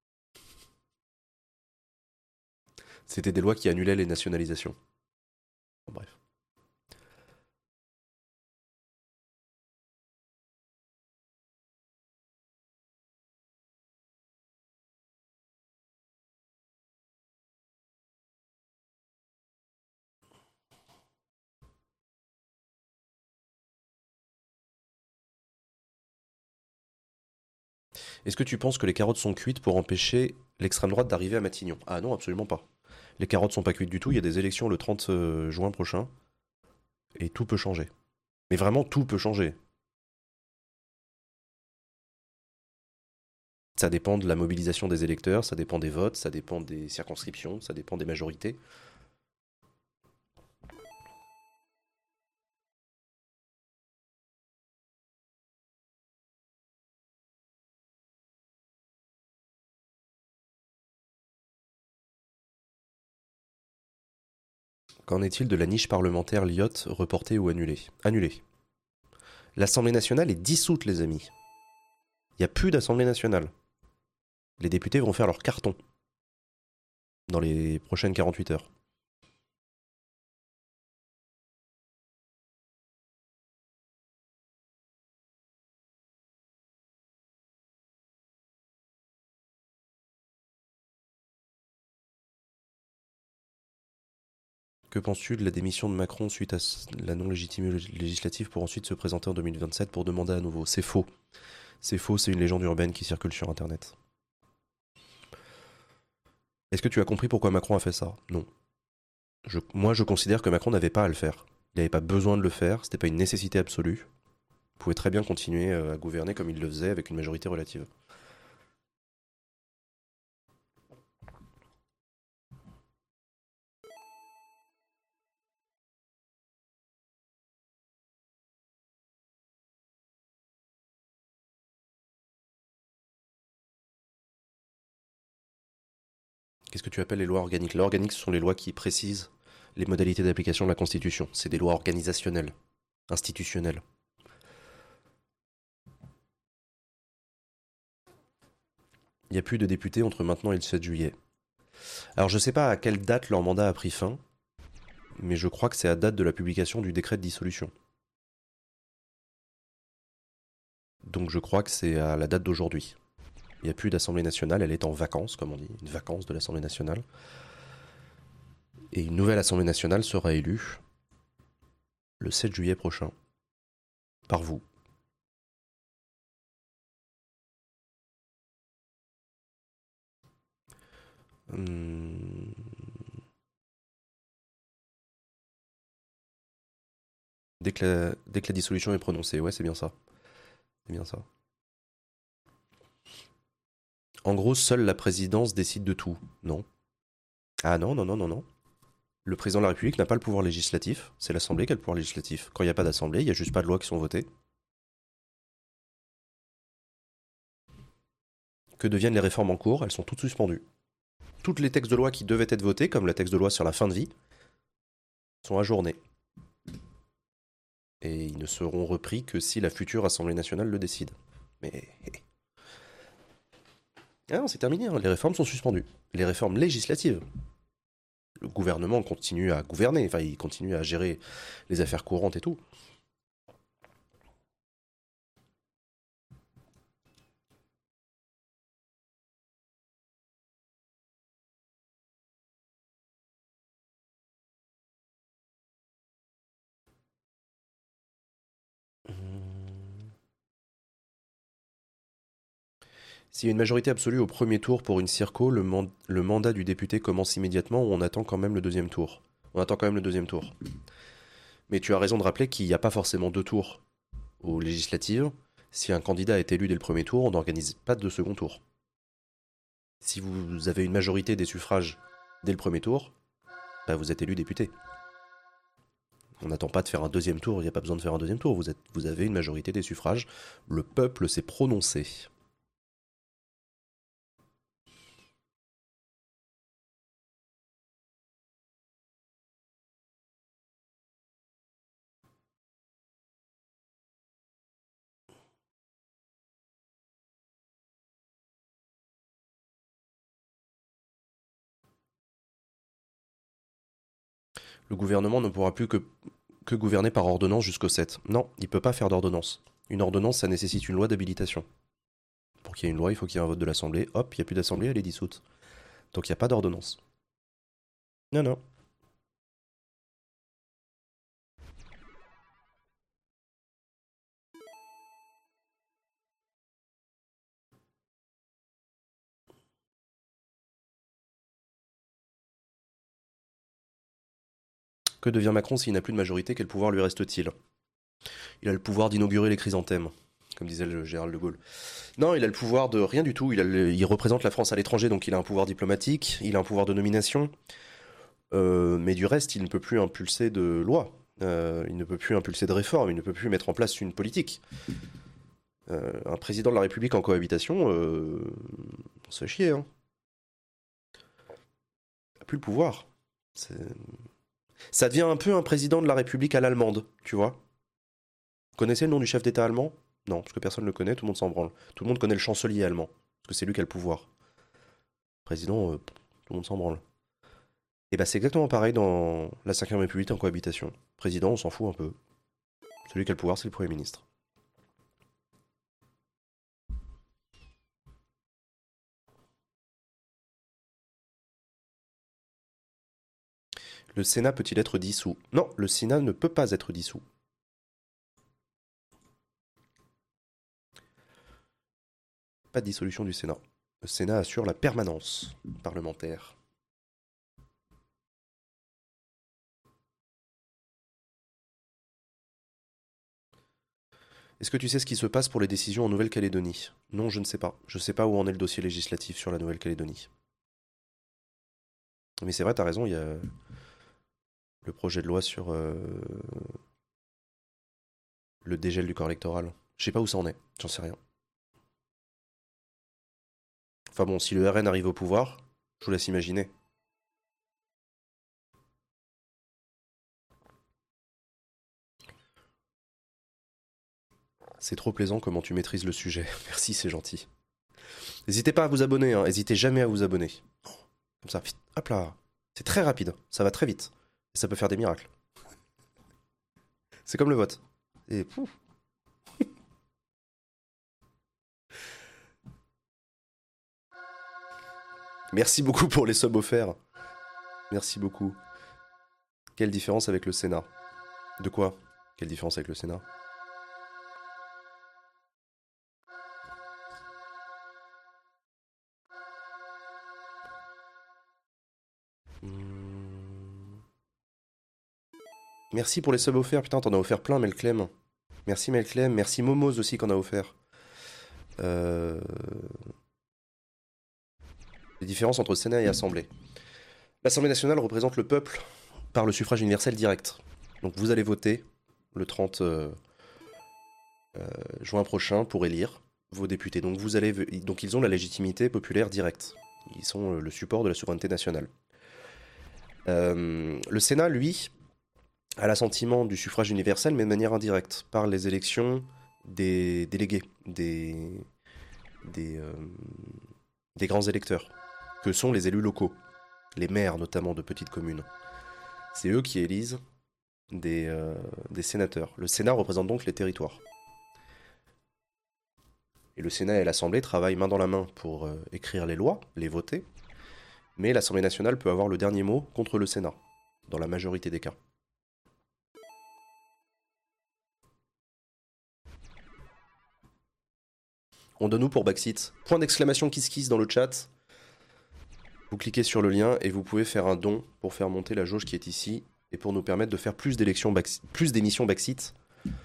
C'était des lois qui annulaient les nationalisations. Bon, bref. Est-ce que tu penses que les carottes sont cuites pour empêcher l'extrême droite d'arriver à Matignon? Ah non, absolument pas. Les carottes sont pas cuites du tout, il y a des élections le trente euh, juin prochain, et tout peut changer. Mais vraiment, tout peut changer. Ça dépend de la mobilisation des électeurs, ça dépend des votes, ça dépend des circonscriptions, ça dépend des majorités. Qu'en est-il de la niche parlementaire Lyotte, reportée ou annulée? Annulée. L'Assemblée nationale est dissoute, les amis. Il n'y a plus d'Assemblée nationale. Les députés vont faire leur carton dans les prochaines quarante-huit heures. Que penses-tu de la démission de Macron suite à la non-légitimité législative pour ensuite se présenter en deux mille vingt-sept pour demander à nouveau? C'est faux. C'est faux, c'est une légende urbaine qui circule sur Internet. Est-ce que tu as compris pourquoi Macron a fait ça? Non. Je, moi, je considère que Macron n'avait pas à le faire. Il n'avait pas besoin de le faire, c'était pas une nécessité absolue. Il pouvait très bien continuer à gouverner comme il le faisait avec une majorité relative. Qu'est-ce que tu appelles les lois organiques? Les lois organiques, ce sont les lois qui précisent les modalités d'application de la Constitution. C'est des lois organisationnelles, institutionnelles. Il n'y a plus de députés entre maintenant et le sept juillet. Alors je ne sais pas à quelle date leur mandat a pris fin, mais je crois que c'est à date de la publication du décret de dissolution. Donc je crois que c'est à la date d'aujourd'hui. Il n'y a plus d'Assemblée nationale, elle est en vacances, comme on dit, une vacance de l'Assemblée nationale. Et une nouvelle Assemblée nationale sera élue le sept juillet prochain, par vous. Hum... Dès que, la, dès que la dissolution est prononcée, ouais, c'est bien ça. C'est bien ça. En gros, seule la présidence décide de tout, non? Ah non, non, non, non, non. Le président de la République n'a pas le pouvoir législatif, c'est l'Assemblée qui a le pouvoir législatif. Quand il n'y a pas d'Assemblée, il n'y a juste pas de lois qui sont votées. Que deviennent les réformes en cours? Elles sont toutes suspendues. Toutes les textes de loi qui devaient être votés, comme le texte de loi sur la fin de vie, sont ajournés. Et ils ne seront repris que si la future Assemblée nationale le décide. Mais... Ah non, c'est terminé, hein. Les réformes sont suspendues. Les réformes législatives. Le gouvernement continue à gouverner, enfin il continue à gérer les affaires courantes et tout. S'il y a une majorité absolue au premier tour pour une circo, le, man- le mandat du député commence immédiatement ou on attend quand même le deuxième tour? On attend quand même le deuxième tour. Mais tu as raison de rappeler qu'il n'y a pas forcément deux tours aux législatives. Si un candidat est élu dès le premier tour, on n'organise pas de second tour. Si vous avez une majorité des suffrages dès le premier tour, bah vous êtes élu député. On n'attend pas de faire un deuxième tour, il n'y a pas besoin de faire un deuxième tour, vous, êtes, vous avez une majorité des suffrages, le peuple s'est prononcé. Le gouvernement ne pourra plus que, que gouverner par ordonnance jusqu'au sept. Non, il ne peut pas faire d'ordonnance. Une ordonnance, ça nécessite une loi d'habilitation. Pour qu'il y ait une loi, il faut qu'il y ait un vote de l'Assemblée. Hop, il n'y a plus d'Assemblée, elle est dissoute. Donc il n'y a pas d'ordonnance. Non, non. Que devient Macron s'il n'a plus de majorité? Quel pouvoir lui reste-t-il? Il a le pouvoir d'inaugurer les chrysanthèmes, comme disait le général de Gaulle. Non, il a le pouvoir de rien du tout. Il, a le- il représente la France à l'étranger, donc il a un pouvoir diplomatique, il a un pouvoir de nomination. Euh, mais du reste, il ne peut plus impulser de loi. Euh, il ne peut plus impulser de réforme, il ne peut plus mettre en place une politique. Euh, un président de la République en cohabitation, euh, on se fait chier, hein. Il n'a plus le pouvoir. C'est- Ça devient un peu un président de la République à l'allemande, tu vois. Connaissez le nom du chef d'État allemand? Non, parce que personne ne le connaît, tout le monde s'en branle. Tout le monde connaît le chancelier allemand, parce que c'est lui qui a le pouvoir. Président, euh, tout le monde s'en branle. Et bah c'est exactement pareil dans la cinquième République en cohabitation. Président, on s'en fout un peu. Celui qui a le pouvoir, c'est le Premier ministre. Le Sénat peut-il être dissous? Non, le Sénat ne peut pas être dissous. Pas de dissolution du Sénat. Le Sénat assure la permanence parlementaire. Est-ce que tu sais ce qui se passe pour les décisions en Nouvelle-Calédonie? Non, je ne sais pas. Je ne sais pas où en est le dossier législatif sur la Nouvelle-Calédonie. Mais c'est vrai, t'as raison, il y a le projet de loi sur euh, le dégel du corps électoral. Je sais pas où ça en est, j'en sais rien. Enfin bon, si le R N arrive au pouvoir, je vous laisse imaginer. C'est trop plaisant comment tu maîtrises le sujet. Merci, c'est gentil. N'hésitez pas à vous abonner, hein. N'hésitez jamais à vous abonner. Comme ça, hop là. C'est très rapide, ça va très vite. Et ça peut faire des miracles. C'est comme le vote. Et pouf. Merci beaucoup pour les subs offerts. Merci beaucoup. Quelle différence avec le Sénat? De quoi? Quelle différence avec le Sénat? Hmm. Merci pour les subs offerts. Putain, t'en as offert plein, Melclem. Merci, Melclem. Merci, Momos aussi, qu'on a offert. Euh... Les différences entre Sénat et Assemblée. L'Assemblée nationale représente le peuple par le suffrage universel direct. Donc vous allez voter le trente euh, euh, juin prochain pour élire vos députés. Donc, vous allez, donc ils ont la légitimité populaire directe. Ils sont le support de la souveraineté nationale. Euh, le Sénat, lui, a l'assentiment du suffrage universel, mais de manière indirecte, par les élections des délégués, des, des, euh, des grands électeurs, que sont les élus locaux, les maires notamment de petites communes. C'est eux qui élisent des, euh, des sénateurs. Le Sénat représente donc les territoires. Et le Sénat et l'Assemblée travaillent main dans la main pour euh, écrire les lois, les voter, mais l'Assemblée nationale peut avoir le dernier mot contre le Sénat, dans la majorité des cas. On donne où pour Baxit? Point d'exclamation kiss kiss dans le chat. Vous cliquez sur le lien et vous pouvez faire un don pour faire monter la jauge qui est ici et pour nous permettre de faire plus d'élections Baxit, plus d'émissions Baxit.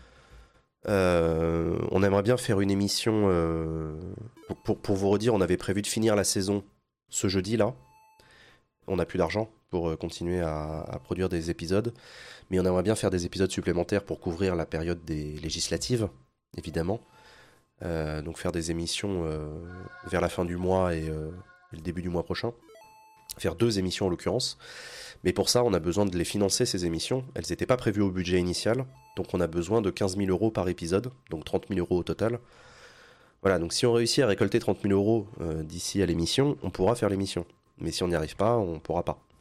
Euh, on aimerait bien faire une émission euh, pour, pour, pour vous redire, on avait prévu de finir la saison ce jeudi là. On n'a plus d'argent pour continuer à, à produire des épisodes, mais on aimerait bien faire des épisodes supplémentaires pour couvrir la période des législatives, évidemment. Euh, donc faire des émissions euh, vers la fin du mois et, euh, et le début du mois prochain. Faire deux émissions en l'occurrence. Mais pour ça, on a besoin de les financer, ces émissions. Elles n'étaient pas prévues au budget initial, donc on a besoin de quinze mille euros par épisode, donc trente mille euros au total. Voilà, donc si on réussit à récolter trente mille euros euh, d'ici à l'émission, on pourra faire l'émission. Mais si on n'y arrive pas, on ne pourra pas.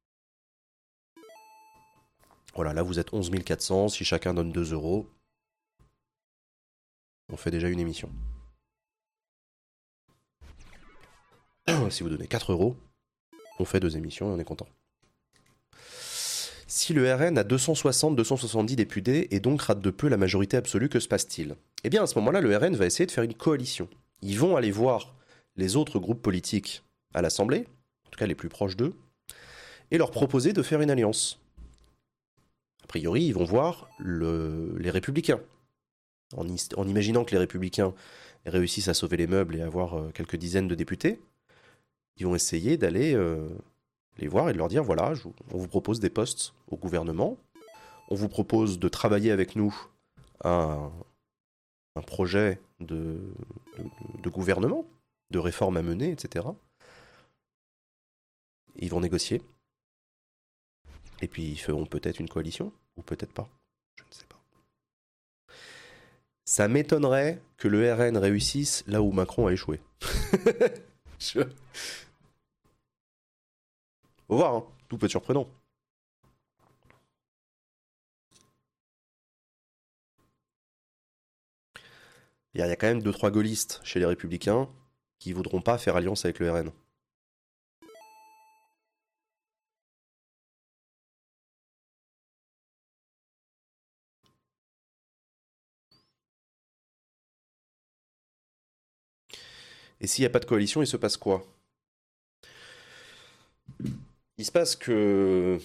Voilà, là vous êtes onze mille quatre cents, si chacun donne deux euros, on fait déjà une émission. Si vous donnez quatre euros, on fait deux émissions et on est content. Si le R N a deux cent soixante à deux cent soixante-dix députés et donc rate de peu la majorité absolue, que se passe-t-il? Eh bien à ce moment-là, le R N va essayer de faire une coalition. Ils vont aller voir les autres groupes politiques à l'Assemblée, en tout cas les plus proches d'eux, et leur proposer de faire une alliance. A priori, ils vont voir le, les Républicains. En, en imaginant que les Républicains réussissent à sauver les meubles et avoir euh, quelques dizaines de députés, ils vont essayer d'aller euh, les voir et de leur dire, voilà, je, on vous propose des postes au gouvernement, on vous propose de travailler avec nous à un, un projet de, de, de gouvernement, de réforme à mener, et cetera. Ils vont négocier. Et puis ils feront peut-être une coalition, ou peut-être pas. Je ne sais pas. Ça m'étonnerait que le R N réussisse là où Macron a échoué. Je... Faut voir, hein. Tout peut être surprenant. Il y a quand même deux trois gaullistes chez les Républicains qui voudront pas faire alliance avec le R N. Et s'il n'y a pas de coalition, il se passe quoi? Il se passe que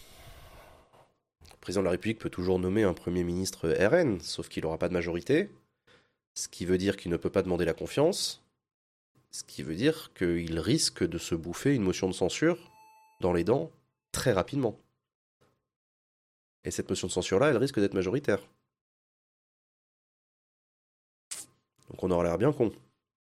le président de la République peut toujours nommer un Premier ministre R N, sauf qu'il n'aura pas de majorité, ce qui veut dire qu'il ne peut pas demander la confiance, ce qui veut dire qu'il risque de se bouffer une motion de censure dans les dents très rapidement. Et cette motion de censure-là, elle risque d'être majoritaire. Donc on aura l'air bien con.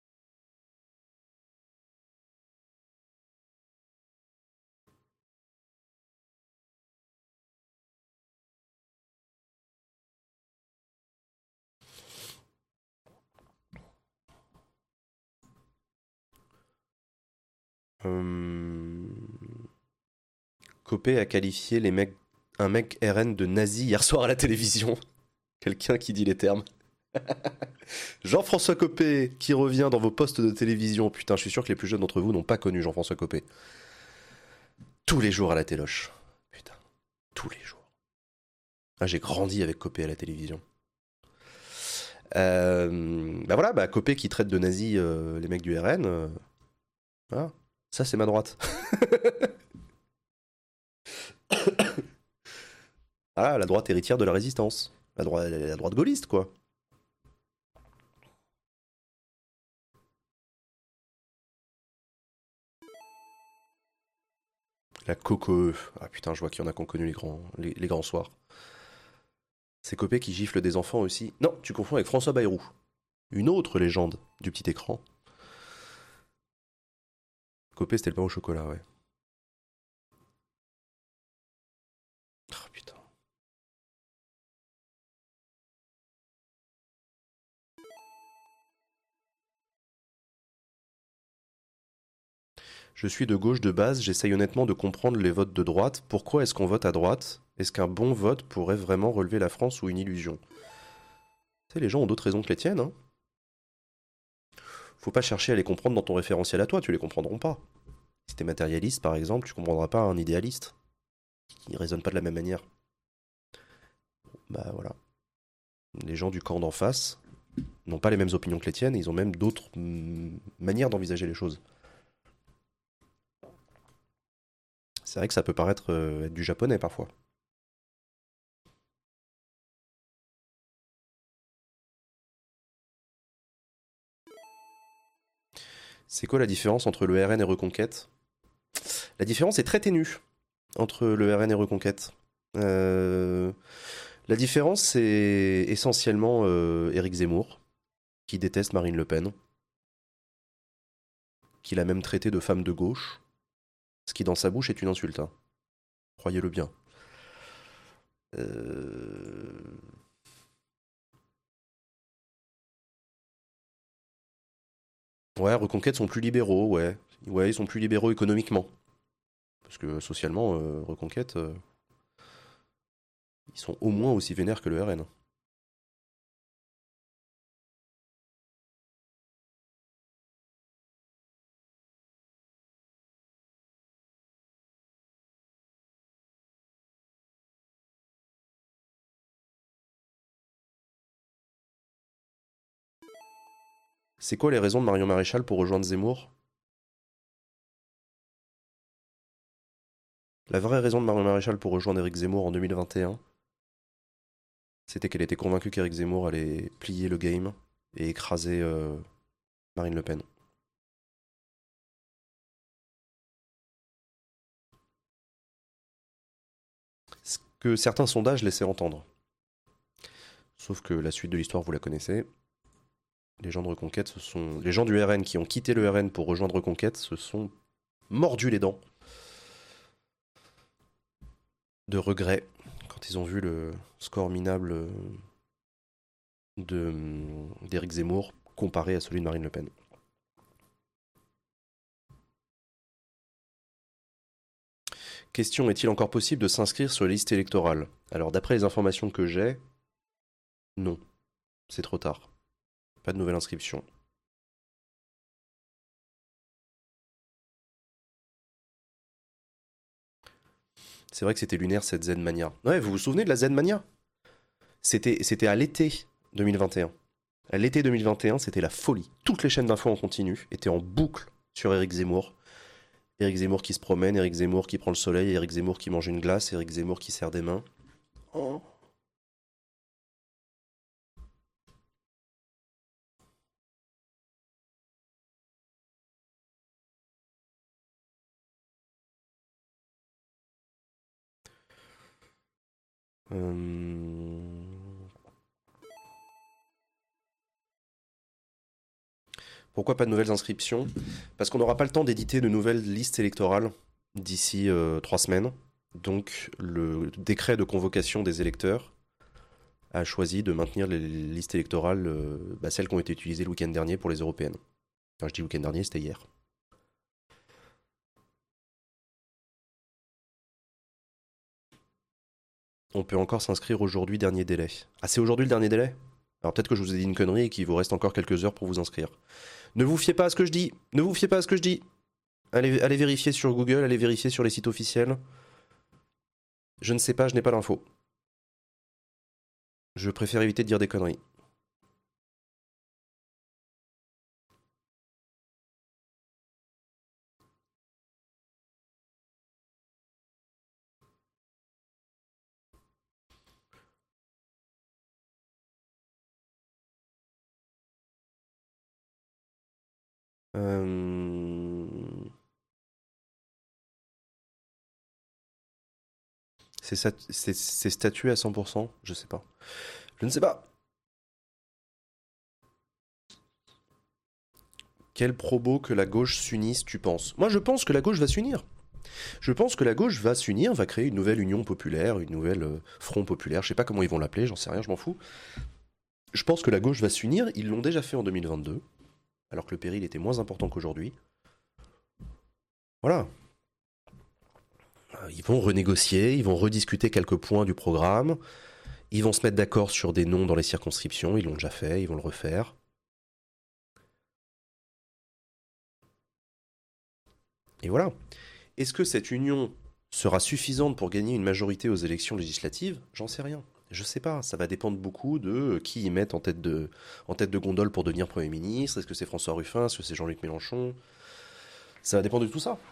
Hum... Copé a qualifié les mecs, un mec R N de nazi hier soir à la télévision. Quelqu'un qui dit les termes. Jean-François Copé qui revient dans vos postes de télévision. Putain, je suis sûr que les plus jeunes d'entre vous n'ont pas connu Jean-François Copé. Tous les jours à la téloche. Putain, tous les jours. Ah, j'ai grandi avec Copé à la télévision. Euh, bah voilà, bah Copé qui traite de nazis euh, les mecs du R N. Euh, voilà. Ça, c'est ma droite. Ah, la droite héritière de la résistance. La droite, la droite gaulliste, quoi. La Coco. Ah putain, je vois qu'il y en a qui ont connu les grands, les, les grands soirs. C'est Copé qui gifle des enfants aussi. Non, tu confonds avec François Bayrou. Une autre légende du petit écran. Copé, c'était le pain au chocolat, ouais. Oh putain. Je suis de gauche de base, j'essaye honnêtement de comprendre les votes de droite. Pourquoi est-ce qu'on vote à droite? Est-ce qu'un bon vote pourrait vraiment relever la France ou une illusion? Tu sais, les gens ont d'autres raisons que les tiennes, hein. Faut pas chercher à les comprendre dans ton référentiel à toi, tu les comprendront pas. Si t'es matérialiste, par exemple, tu comprendras pas un idéaliste. Qui raisonne pas de la même manière. Bah voilà. Les gens du camp d'en face n'ont pas les mêmes opinions que les tiennes, et ils ont même d'autres mm, manières d'envisager les choses. C'est vrai que ça peut paraître euh, être du japonais parfois. C'est quoi la différence entre le R N et Reconquête? La différence est très ténue entre le R N et Reconquête. Euh, la différence, c'est essentiellement euh, Éric Zemmour, qui déteste Marine Le Pen, qui l'a même traité de femme de gauche, ce qui dans sa bouche est une insulte. Hein. Croyez-le bien. Euh... Ouais, Reconquête sont plus libéraux, ouais. Ouais, ils sont plus libéraux économiquement. Parce que socialement, euh, Reconquête, euh, ils sont au moins aussi vénères que le R N. C'est quoi les raisons de Marion Maréchal pour rejoindre Zemmour? La vraie raison de Marion Maréchal pour rejoindre Éric Zemmour en deux mille vingt et un, c'était qu'elle était convaincue qu'Éric Zemmour allait plier le game et écraser euh, Marine Le Pen. Ce que certains sondages laissaient entendre. Sauf que la suite de l'histoire, vous la connaissez. Les gens de Reconquête, ce sont... Les gens du R N qui ont quitté le R N pour rejoindre Reconquête se sont mordus les dents de regret quand ils ont vu le score minable de, d'Éric Zemmour comparé à celui de Marine Le Pen. Question, est-il encore possible de s'inscrire sur les listes électorales? Alors d'après les informations que j'ai, non. C'est trop tard. Pas de nouvelle inscription. C'est vrai que c'était lunaire cette Z-Mania. Ouais, vous vous souvenez de la Z-Mania? C'était, c'était à l'été deux mille vingt et un. À l'été deux mille vingt et un, c'était la folie. Toutes les chaînes d'infos en continu étaient en boucle sur Éric Zemmour. Éric Zemmour qui se promène, Éric Zemmour qui prend le soleil, Éric Zemmour qui mange une glace, Éric Zemmour qui serre des mains. Oh. Euh... Pourquoi pas de nouvelles inscriptions? Parce qu'on n'aura pas le temps d'éditer de nouvelles listes électorales d'ici euh, trois semaines. Donc le décret de convocation des électeurs a choisi de maintenir les listes électorales, euh, bah, celles qui ont été utilisées le week-end dernier pour les européennes. Quand je dis week-end dernier, c'était hier. On peut encore s'inscrire aujourd'hui, dernier délai. Ah, c'est aujourd'hui le dernier délai? Alors peut-être que je vous ai dit une connerie et qu'il vous reste encore quelques heures pour vous inscrire. Ne vous fiez pas à ce que je dis. Ne vous fiez pas à ce que je dis. Allez, allez vérifier sur Google, allez vérifier sur les sites officiels. Je ne sais pas, je n'ai pas l'info. Je préfère éviter de dire des conneries. Euh... C'est sat- c'est- c'est statué à cent pour cent? Je sais pas. Je ne sais pas. Quel probo que la gauche s'unisse, tu penses? Moi, je pense que la gauche va s'unir. Je pense que la gauche va s'unir, va créer une nouvelle union populaire, une nouvelle euh, front populaire. Je sais pas comment ils vont l'appeler, j'en sais rien, je m'en fous. Je pense que la gauche va s'unir. Ils l'ont déjà fait en deux mille vingt-deux, alors que le péril était moins important qu'aujourd'hui. Voilà. Euh, Ils vont renégocier, ils vont rediscuter quelques points du programme. Ils vont se mettre d'accord sur des noms dans les circonscriptions. Ils l'ont déjà fait, ils vont le refaire. Et voilà. Est-ce que cette union sera suffisante pour gagner une majorité aux élections législatives? J'en sais rien. Je sais pas, ça va dépendre beaucoup de qui ils mettent en tête de, en tête de gondole pour devenir Premier ministre. Est-ce que c'est François Ruffin? Est-ce que c'est Jean-Luc Mélenchon? Ça va dépendre de tout ça.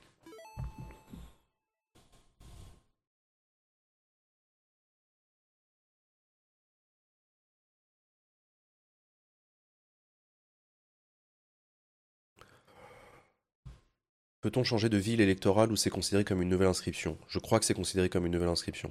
Peut-on changer de ville électorale ou c'est considéré comme une nouvelle inscription? Je crois que c'est considéré comme une nouvelle inscription.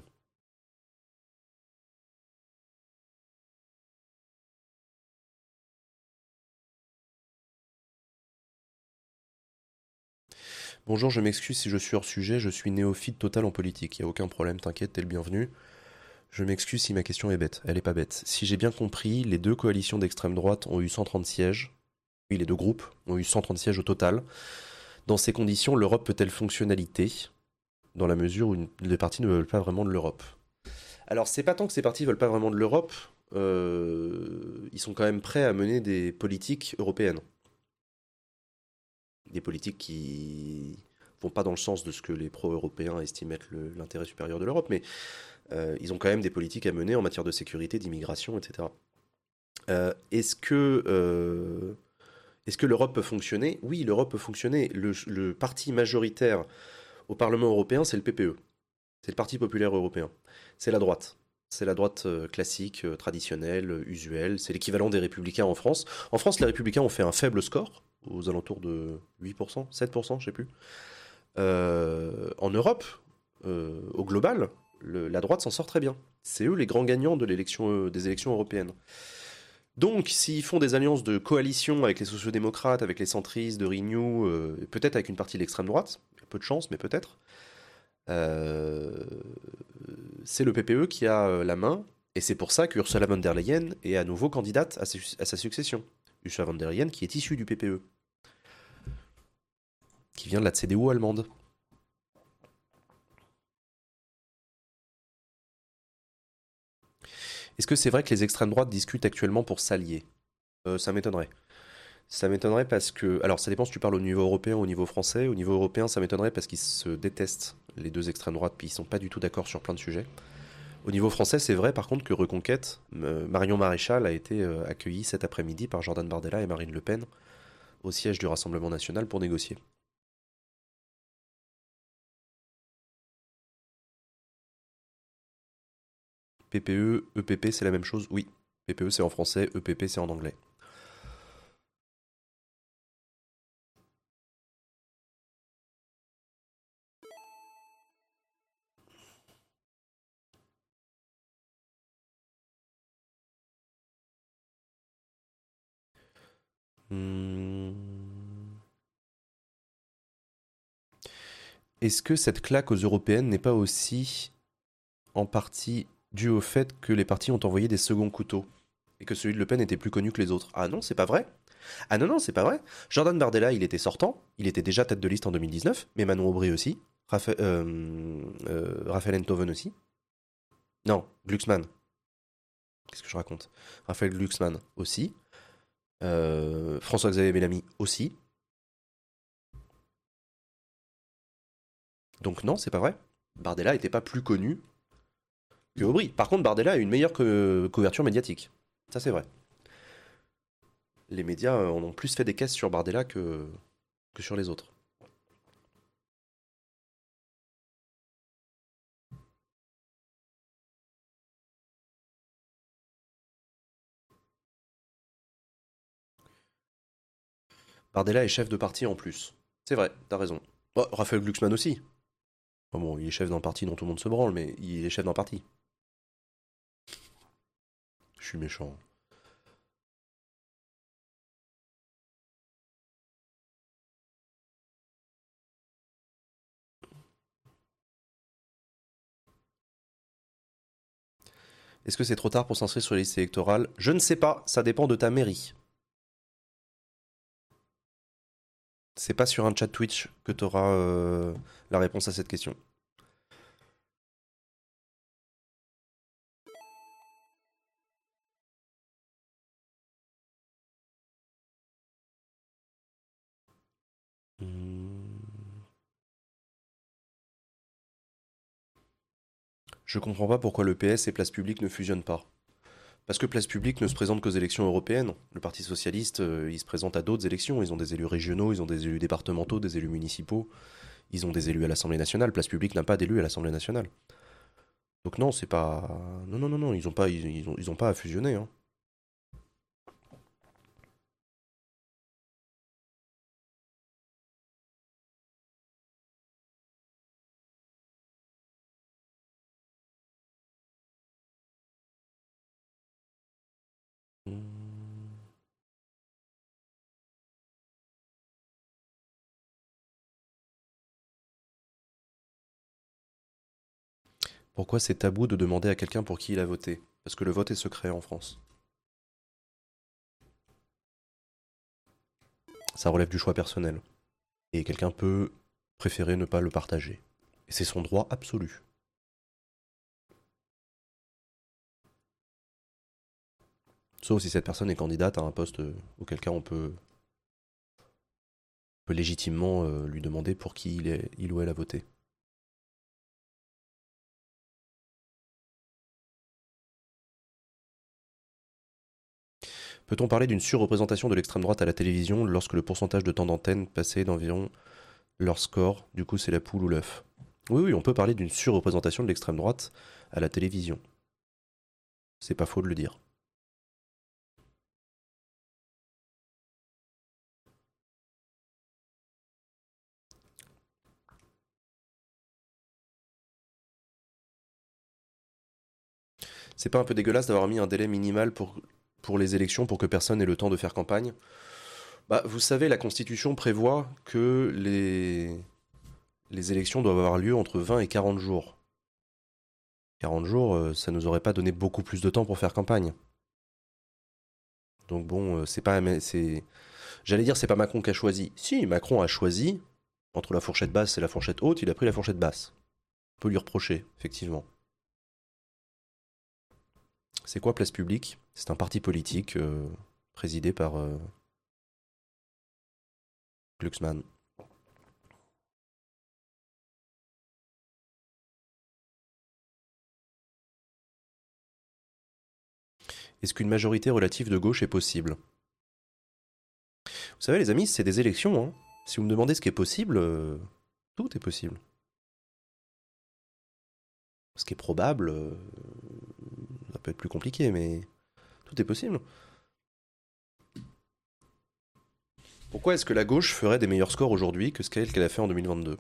Bonjour, je m'excuse si je suis hors sujet, je suis néophyte total en politique. Il n'y a aucun problème, t'inquiète, t'es le bienvenu. Je m'excuse si ma question est bête, elle est pas bête. Si j'ai bien compris, les deux coalitions d'extrême droite ont eu cent trente sièges. Oui, les deux groupes ont eu cent trente sièges au total. Dans ces conditions, l'Europe peut-elle fonctionnalité dans la mesure où une- les partis ne veulent pas vraiment de l'Europe? Alors, c'est pas tant que ces partis veulent pas vraiment de l'Europe, euh, ils sont quand même prêts à mener des politiques européennes. Des politiques qui vont pas dans le sens de ce que les pro-européens estiment être le- l'intérêt supérieur de l'Europe, mais euh, ils ont quand même des politiques à mener en matière de sécurité, d'immigration, et cetera. Euh, est-ce que, euh, est-ce que l'Europe peut fonctionner? Oui, l'Europe peut fonctionner. Le, le parti majoritaire au Parlement européen, c'est le P P E. C'est le Parti populaire européen. C'est la droite. C'est la droite euh, classique, euh, traditionnelle, euh, usuelle. C'est l'équivalent des républicains en France. En France, les républicains ont fait un faible score, aux alentours de huit pour cent, sept pour cent, je sais plus. Euh, en Europe, euh, au global, le- la droite s'en sort très bien. C'est eux les grands gagnants de l'élection, euh, des élections européennes. Donc, s'ils font des alliances de coalition avec les sociodémocrates, avec les centristes, de Renew, euh, peut-être avec une partie de l'extrême droite, il y a peu de chance, mais peut-être, euh, c'est le P P E qui a euh, la main Et c'est pour ça qu'Ursula von der Leyen est à nouveau candidate à, à sa succession. Ursula von der Leyen qui est issue du P P E. Qui vient de la C D U allemande. Est-ce que c'est vrai que les extrêmes droites discutent actuellement pour s'allier? euh, Ça m'étonnerait. Ça m'étonnerait parce que... Alors ça dépend si tu parles au niveau européen ou au niveau français. Au niveau européen, ça m'étonnerait parce qu'ils se détestent, les deux extrêmes droites, puis ils sont pas du tout d'accord sur plein de sujets. Au niveau français, c'est vrai par contre que Reconquête, euh, Marion Maréchal a été euh, accueillie cet après-midi par Jordan Bardella et Marine Le Pen au siège du Rassemblement National pour négocier. P P E, E P P, c'est la même chose? Oui. P P E, c'est en français, E P P, c'est en anglais. Hmm. Est-ce que cette claque aux européennes n'est pas aussi en partie due au fait que les partis ont envoyé des seconds couteaux et que celui de Le Pen était plus connu que les autres? Ah non, c'est pas vrai. Ah non, non, c'est pas vrai. Jordan Bardella, il était sortant, il était déjà tête de liste en deux mille dix-neuf, mais Manon Aubry aussi, Raphaël, euh, euh, Raphaël Enthoven aussi. Non, Glucksmann. Qu'est-ce que je raconte? Raphaël Glucksmann aussi. Euh, François-Xavier Bellamy aussi. Donc non, c'est pas vrai. Bardella était pas plus connu que Aubry. Par contre, Bardella a une meilleure co- couverture médiatique. Ça, c'est vrai. Les médias euh, en ont plus fait des caisses sur Bardella que, que sur les autres. Bardella est chef de parti en plus. C'est vrai, t'as raison. Oh, Raphaël Glucksmann aussi. Enfin bon, il est chef d'un parti dont tout le monde se branle, mais il est chef d'un parti. Je suis méchant. Est-ce que c'est trop tard pour s'inscrire sur les listes électorales? Je ne sais pas, ça dépend de ta mairie. C'est pas sur un chat Twitch que tu auras euh, la réponse à cette question. Hmm. Je comprends pas pourquoi le P S et Place Publique ne fusionnent pas. Parce que Place Publique ne se présente qu'aux élections européennes. Le Parti Socialiste, euh, il se présente à d'autres élections. Ils ont des élus régionaux, ils ont des élus départementaux, des élus municipaux. Ils ont des élus à l'Assemblée nationale. Place Publique n'a pas d'élus à l'Assemblée nationale. Donc non, c'est pas... Non, non, non, non, ils ont pas, ils, ils ont, ils ont pas à fusionner. Hein. Hmm. Pourquoi c'est tabou de demander à quelqu'un pour qui il a voté? Parce que le vote est secret en France. Ça relève du choix personnel. Et quelqu'un peut préférer ne pas le partager. Et c'est son droit absolu. Sauf si cette personne est candidate à un poste euh, auquel cas on peut, peut légitimement euh, lui demander pour qui il, est, il ou elle a voté. Peut-on parler d'une surreprésentation de l'extrême droite à la télévision lorsque le pourcentage de temps d'antenne passait d'environ leur score? Du coup, c'est la poule ou l'œuf. Oui, oui, on peut parler d'une surreprésentation de l'extrême droite à la télévision. C'est pas faux de le dire. C'est pas un peu dégueulasse d'avoir mis un délai minimal pour, pour les élections pour que personne ait le temps de faire campagne? Bah, vous savez, la Constitution prévoit que les, les élections doivent avoir lieu entre vingt et quarante jours. quarante jours, euh, ça nous aurait pas donné beaucoup plus de temps pour faire campagne. Donc bon, euh, c'est pas... c'est... J'allais dire c'est pas Macron qui a choisi. Si, Macron a choisi, entre la fourchette basse et la fourchette haute, il a pris la fourchette basse. On peut lui reprocher, effectivement. C'est quoi Place Publique? C'est un parti politique euh, présidé par euh, Glucksmann. Est-ce qu'une majorité relative de gauche est possible? Vous savez, les amis, c'est des élections. Hein. Si vous me demandez ce qui est possible, euh, tout est possible. Ce qui est probable, euh, ça peut être plus compliqué, mais tout est possible. Pourquoi est-ce que la gauche ferait des meilleurs scores aujourd'hui que ce qu'elle qu'elle a fait en deux mille vingt-deux?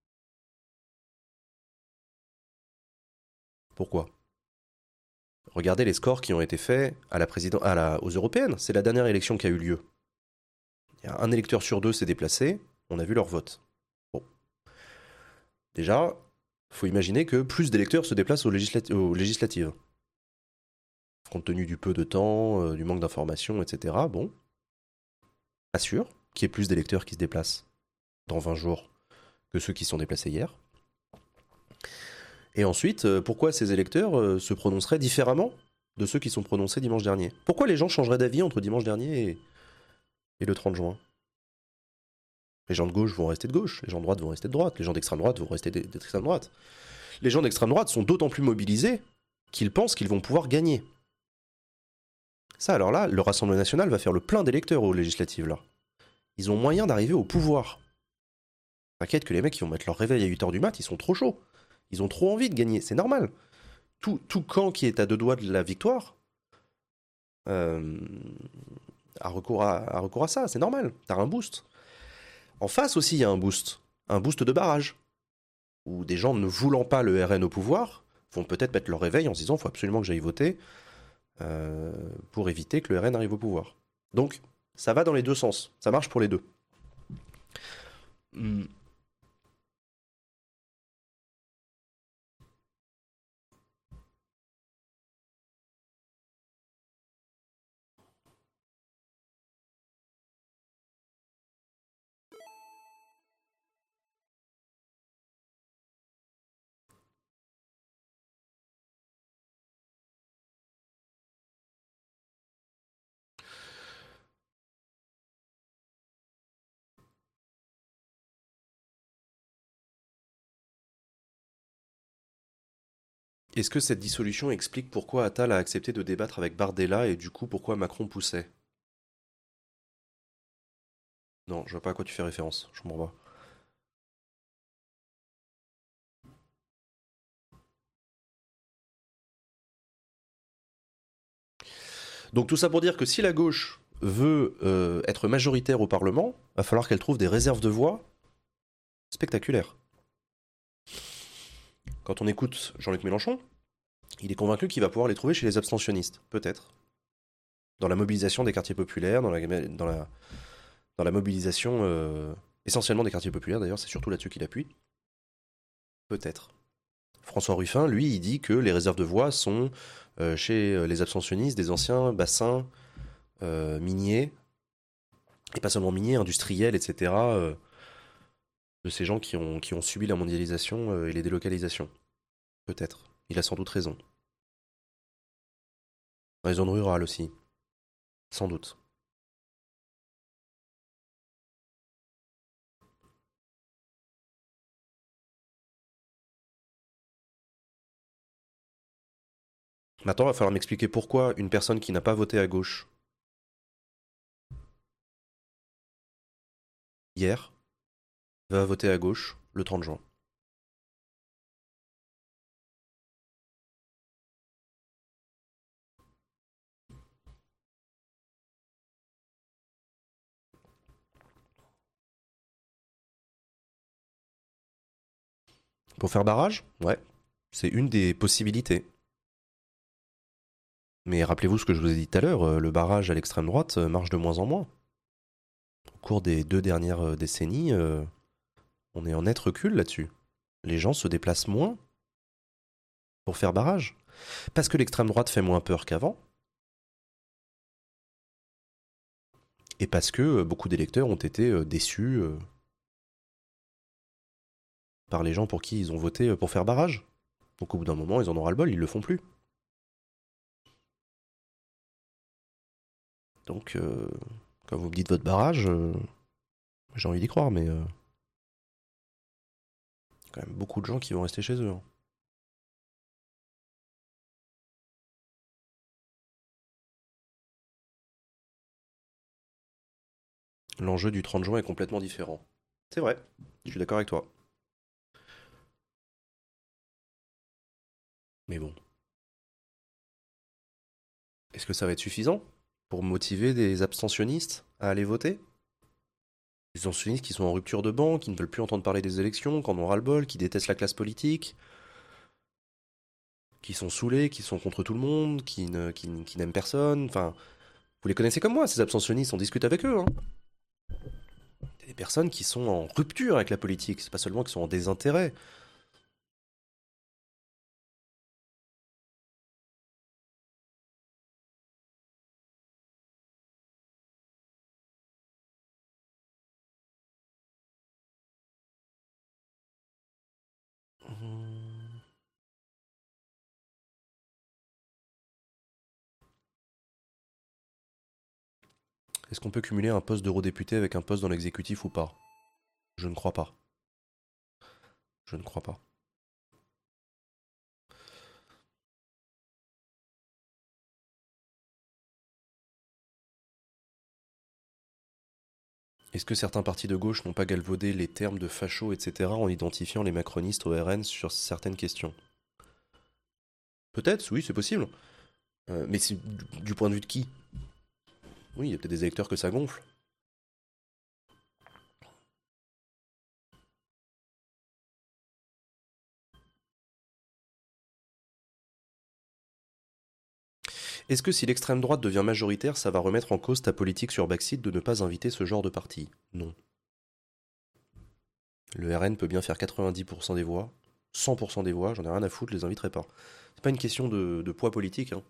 Pourquoi? Regardez les scores qui ont été faits à la président... à la... aux européennes. C'est la dernière élection qui a eu lieu. Il y a un électeur sur deux s'est déplacé, on a vu leur vote. Bon. Déjà, il faut imaginer que plus d'électeurs se déplacent aux, législat... aux législatives. Compte tenu du peu de temps, euh, du manque d'informations, et cetera. Bon. Pas sûr qu'il y ait plus d'électeurs qui se déplacent dans vingt jours que ceux qui sont déplacés hier. Et ensuite, euh, pourquoi ces électeurs euh, se prononceraient différemment de ceux qui sont prononcés dimanche dernier? Pourquoi les gens changeraient d'avis entre dimanche dernier et, et le trente juin? Les gens de gauche vont rester de gauche, les gens de droite vont rester de droite, les gens d'extrême droite vont rester d'extrême droite. Les gens d'extrême droite sont d'autant plus mobilisés qu'ils pensent qu'ils vont pouvoir gagner. Ça, alors là, le Rassemblement national va faire le plein d'électeurs aux législatives, là. Ils ont moyen d'arriver au pouvoir. T'inquiète que les mecs qui vont mettre leur réveil à huit heures du mat, ils sont trop chauds. Ils ont trop envie de gagner, c'est normal. Tout, tout camp qui est à deux doigts de la victoire euh, a, recours à, a recours à ça, c'est normal. T'as un boost. En face aussi, il y a un boost. Un boost de barrage. Où des gens ne voulant pas le R N au pouvoir vont peut-être mettre leur réveil en se disant il faut absolument que j'aille voter euh, pour éviter que le R N arrive au pouvoir. Donc, ça va dans les deux sens. Ça marche pour les deux. Hmm. Est-ce que cette dissolution explique pourquoi Attal a accepté de débattre avec Bardella et du coup pourquoi Macron poussait? Non, je vois pas à quoi tu fais référence, je comprends pas. Donc tout ça pour dire que si la gauche veut euh, être majoritaire au Parlement, va falloir qu'elle trouve des réserves de voix spectaculaires. Quand on écoute Jean-Luc Mélenchon, il est convaincu qu'il va pouvoir les trouver chez les abstentionnistes, peut-être. Dans la mobilisation des quartiers populaires, dans la, dans la, dans la mobilisation euh, essentiellement des quartiers populaires, d'ailleurs, c'est surtout là-dessus qu'il appuie. Peut-être. François Ruffin, lui, il dit que les réserves de voix sont euh, chez les abstentionnistes des anciens bassins euh, miniers, et pas seulement miniers, industriels, et cetera, euh, de ces gens qui ont, qui ont subi la mondialisation euh, et les délocalisations. Peut-être. Il a sans doute raison. Dans les zones rurales aussi. Sans doute. Maintenant, il va falloir m'expliquer pourquoi une personne qui n'a pas voté à gauche hier va voter à gauche le trente juin. Pour faire barrage? Ouais. C'est une des possibilités. Mais rappelez-vous ce que je vous ai dit tout à l'heure, le barrage à l'extrême droite marche de moins en moins. Au cours des deux dernières décennies, euh, on est en net recul là-dessus. Les gens se déplacent moins pour faire barrage. Parce que l'extrême droite fait moins peur qu'avant. Et parce que euh, beaucoup d'électeurs ont été euh, déçus euh, par les gens pour qui ils ont voté euh, pour faire barrage. Donc au bout d'un moment, ils en ont ras-le-bol, ils le font plus. Donc, euh, quand vous me dites votre barrage, euh, j'ai envie d'y croire, mais euh, quand même beaucoup de gens qui vont rester chez eux. Hein. L'enjeu du trente juin est complètement différent. C'est vrai, je suis d'accord avec toi. Mais bon, est-ce que ça va être suffisant pour motiver des abstentionnistes à aller voter? Des abstentionnistes qui sont en rupture de banc, qui ne veulent plus entendre parler des élections, qui en ont ras-le-bol, qui détestent la classe politique, qui sont saoulés, qui sont contre tout le monde, qui, ne, qui, qui n'aiment personne. Enfin, vous les connaissez comme moi, ces abstentionnistes, on discute avec eux. Hein. Des personnes qui sont en rupture avec la politique, c'est pas seulement qu'ils sont en désintérêt. Hum. Est-ce qu'on peut cumuler un poste d'eurodéputé avec un poste dans l'exécutif ou pas? Je ne crois pas. Je ne crois pas. Est-ce que certains partis de gauche n'ont pas galvaudé les termes de facho, et cetera en identifiant les macronistes au R N sur certaines questions? Peut-être, oui, c'est possible. Euh, mais c'est du, du point de vue de qui? Oui, il y a peut-être des électeurs que ça gonfle. Est-ce que si l'extrême droite devient majoritaire, ça va remettre en cause ta politique sur Baxit de ne pas inviter ce genre de parti? Non. Le R N peut bien faire quatre-vingt-dix pour cent des voix, cent pour cent des voix, j'en ai rien à foutre, je les inviterai pas. C'est pas une question de, de poids politique. Hein.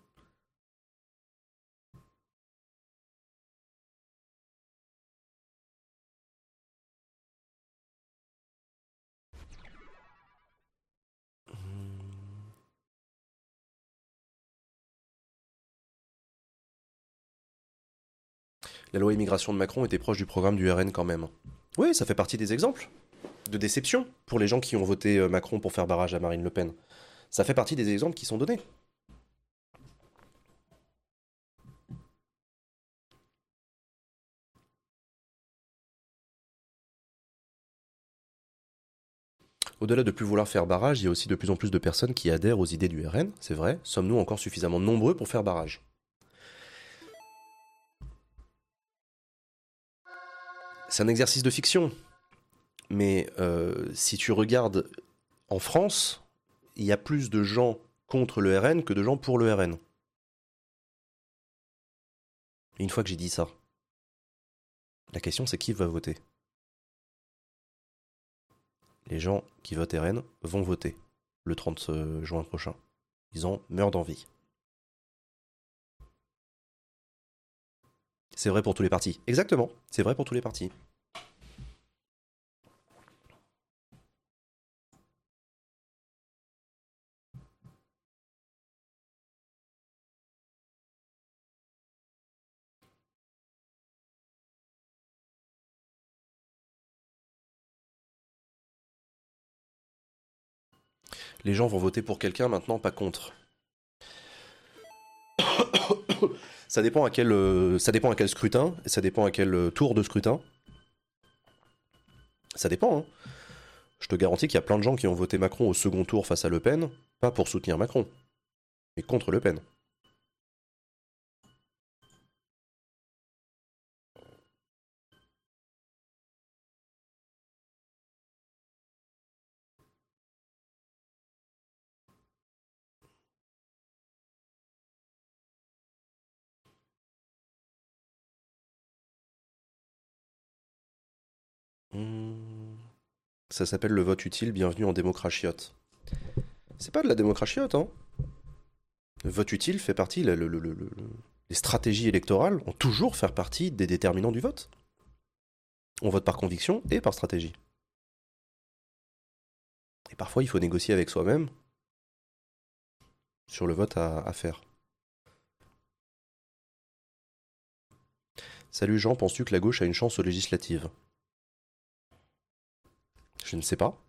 La loi immigration de Macron était proche du programme du R N quand même. Oui, ça fait partie des exemples de déception pour les gens qui ont voté euh, Macron pour faire barrage à Marine Le Pen. Ça fait partie des exemples qui sont donnés. Au-delà de plus vouloir faire barrage, il y a aussi de plus en plus de personnes qui adhèrent aux idées du R N, c'est vrai. Sommes-nous encore suffisamment nombreux pour faire barrage? C'est un exercice de fiction. Mais euh, si tu regardes en France, il y a plus de gens contre le R N que de gens pour le R N. Et une fois que j'ai dit ça, la question c'est qui va voter? Les gens qui votent R N vont voter le trente juin prochain. Ils en meurent d'envie. C'est vrai pour tous les partis. Exactement, c'est vrai pour tous les partis. Les gens vont voter pour quelqu'un maintenant, pas contre. Ça dépend à quel, euh, ça dépend à quel scrutin, et ça dépend à quel euh, tour de scrutin. Ça dépend, hein. Je te garantis qu'il y a plein de gens qui ont voté Macron au second tour face à Le Pen, pas pour soutenir Macron, mais contre Le Pen. Hmm. Ça s'appelle le vote utile, bienvenue en démocratiote. C'est pas de la démocratiote, hein. Le vote utile fait partie, le, le- le- le- le- les stratégies électorales ont toujours fait partie des déterminants du vote. On vote par conviction et par stratégie. Et parfois, il faut négocier avec soi-même sur le vote à, à faire. Salut Jean, penses-tu que la gauche a une chance aux législatives? Je ne sais pas.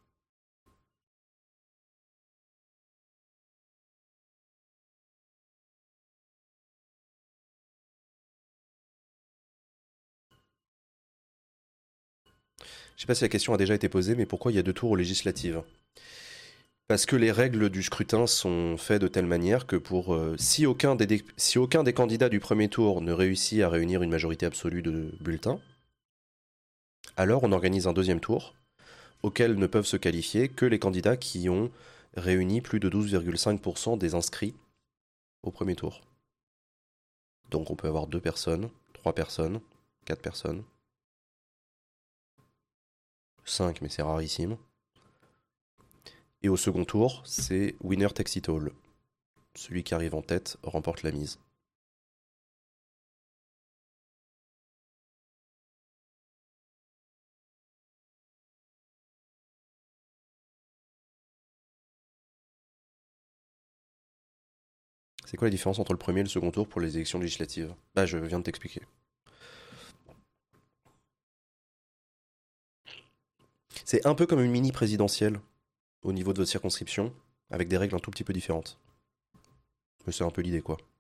Je sais pas si la question a déjà été posée, mais pourquoi il y a deux tours aux législatives? Parce que les règles du scrutin sont faites de telle manière que pour euh, si, aucun des, dé- si aucun des candidats du premier tour ne réussit à réunir une majorité absolue de bulletins, alors on organise un deuxième tour auquel ne peuvent se qualifier que les candidats qui ont réuni plus de douze virgule cinq pour cent des inscrits au premier tour. Donc on peut avoir deux personnes, trois personnes, quatre personnes, cinq, mais c'est rarissime. Et au second tour, c'est winner takes it all. Celui qui arrive en tête remporte la mise. C'est quoi la différence entre le premier et le second tour pour les élections législatives? Bah, je viens de t'expliquer. C'est un peu comme une mini présidentielle au niveau de votre circonscription, avec des règles un tout petit peu différentes. Mais c'est un peu l'idée, quoi.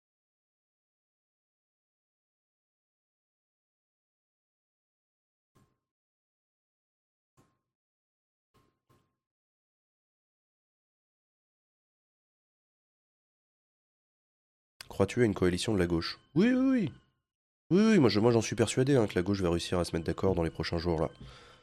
Crois-tu à une coalition de la gauche? Oui, oui, oui. Oui, oui, moi, je, moi j'en suis persuadé hein, que la gauche va réussir à se mettre d'accord dans les prochains jours, là.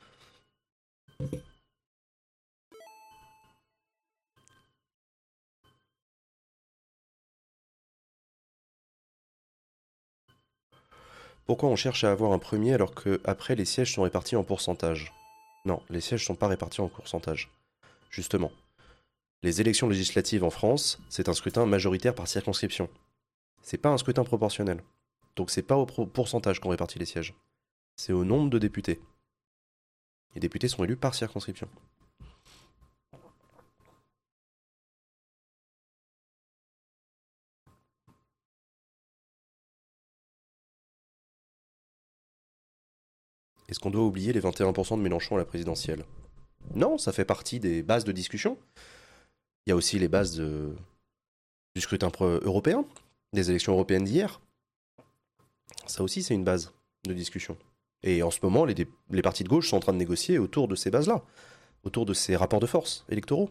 Pourquoi on cherche à avoir un premier alors que après les sièges sont répartis en pourcentage? Non, les sièges sont pas répartis en pourcentage. Justement. Les élections législatives en France, c'est un scrutin majoritaire par circonscription. C'est pas un scrutin proportionnel. Donc c'est pas au pro- pourcentage qu'on répartit les sièges. C'est au nombre de députés. Les députés sont élus par circonscription. Est-ce qu'on doit oublier les vingt et un pour cent de Mélenchon à la présidentielle? Non, ça fait partie des bases de discussion. Il y a aussi les bases de- du scrutin pro- européen, des élections européennes d'hier. Ça aussi, c'est une base de discussion. Et en ce moment, les, dé- les partis de gauche sont en train de négocier autour de ces bases-là, autour de ces rapports de force électoraux.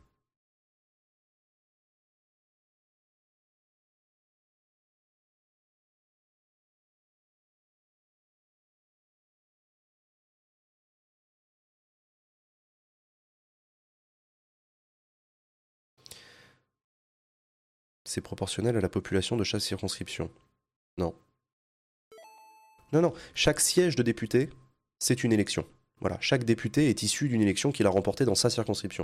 C'est proportionnel à la population de chaque circonscription. Non. Non, non. Chaque siège de député, c'est une élection. Voilà. Chaque député est issu d'une élection qu'il a remportée dans sa circonscription.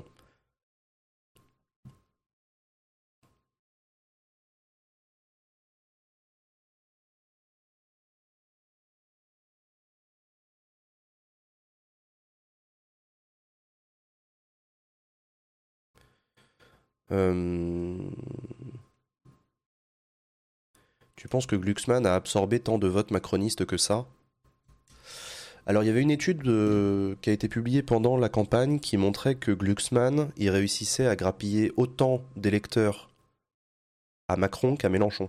Euh, Tu penses que Glucksmann a absorbé tant de votes macronistes que ça? Alors, il y avait une étude euh, qui a été publiée pendant la campagne qui montrait que Glucksmann, il réussissait à grappiller autant d'électeurs à Macron qu'à Mélenchon.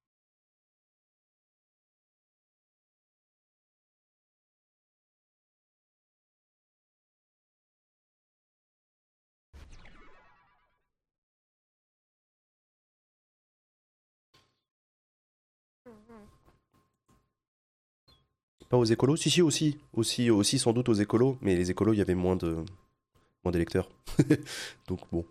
Pas aux écolos? Si, si, aussi. Aussi, aussi sans doute aux écolos, mais les écolos, il y avait moins de moins d'électeurs. Donc bon.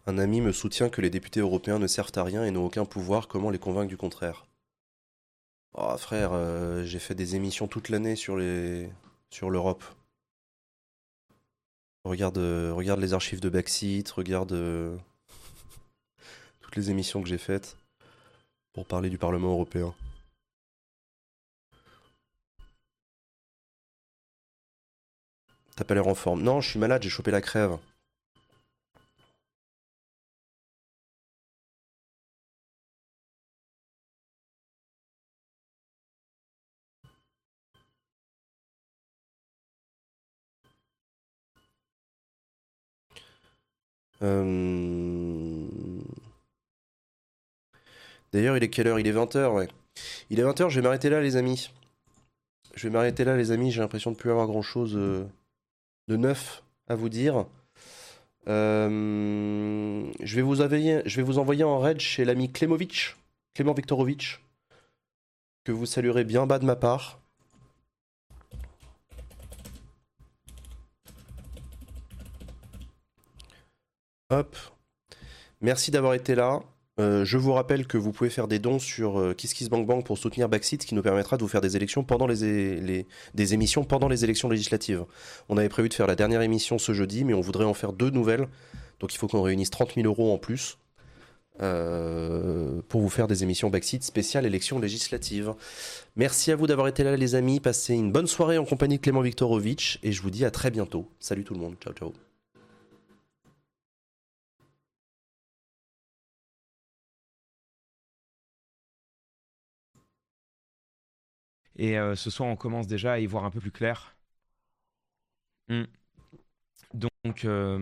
Un ami me soutient que les députés européens ne servent à rien et n'ont aucun pouvoir. Comment les convaincre du contraire? Oh frère, euh, j'ai fait des émissions toute l'année sur les sur l'Europe. Regarde, euh, regarde les archives de Backseat, regarde euh, toutes les émissions que j'ai faites pour parler du Parlement européen. T'as pas l'air en forme. Non, je suis malade, j'ai chopé la crève. Euh, D'ailleurs, il est quelle heure? Il est vingt heures, ouais. Il est vingt heures, je vais m'arrêter là, les amis. Je vais m'arrêter là, les amis. J'ai l'impression de plus avoir grand-chose euh, de neuf à vous dire. Euh, je vais vous envoyer, je vais vous envoyer en raid chez l'ami Klemovic, Clément Viktorovitch, que vous saluerez bien bas de ma part. Hop. Merci d'avoir été là. Euh, je vous rappelle que vous pouvez faire des dons sur euh, KissKissBankBank pour soutenir Backseat, ce qui nous permettra de vous faire des élections pendant les, é- les- des émissions pendant les élections législatives. On avait prévu de faire la dernière émission ce jeudi, mais on voudrait en faire deux nouvelles. Donc il faut qu'on réunisse trente mille euros en plus euh, pour vous faire des émissions Backseat spéciales élections législatives. Merci à vous d'avoir été là, les amis. Passez une bonne soirée en compagnie de Clément Viktorovitch et je vous dis à très bientôt. Salut tout le monde. Ciao, ciao. Et euh, ce soir, on commence déjà à y voir un peu plus clair. Hmm. Donc, euh,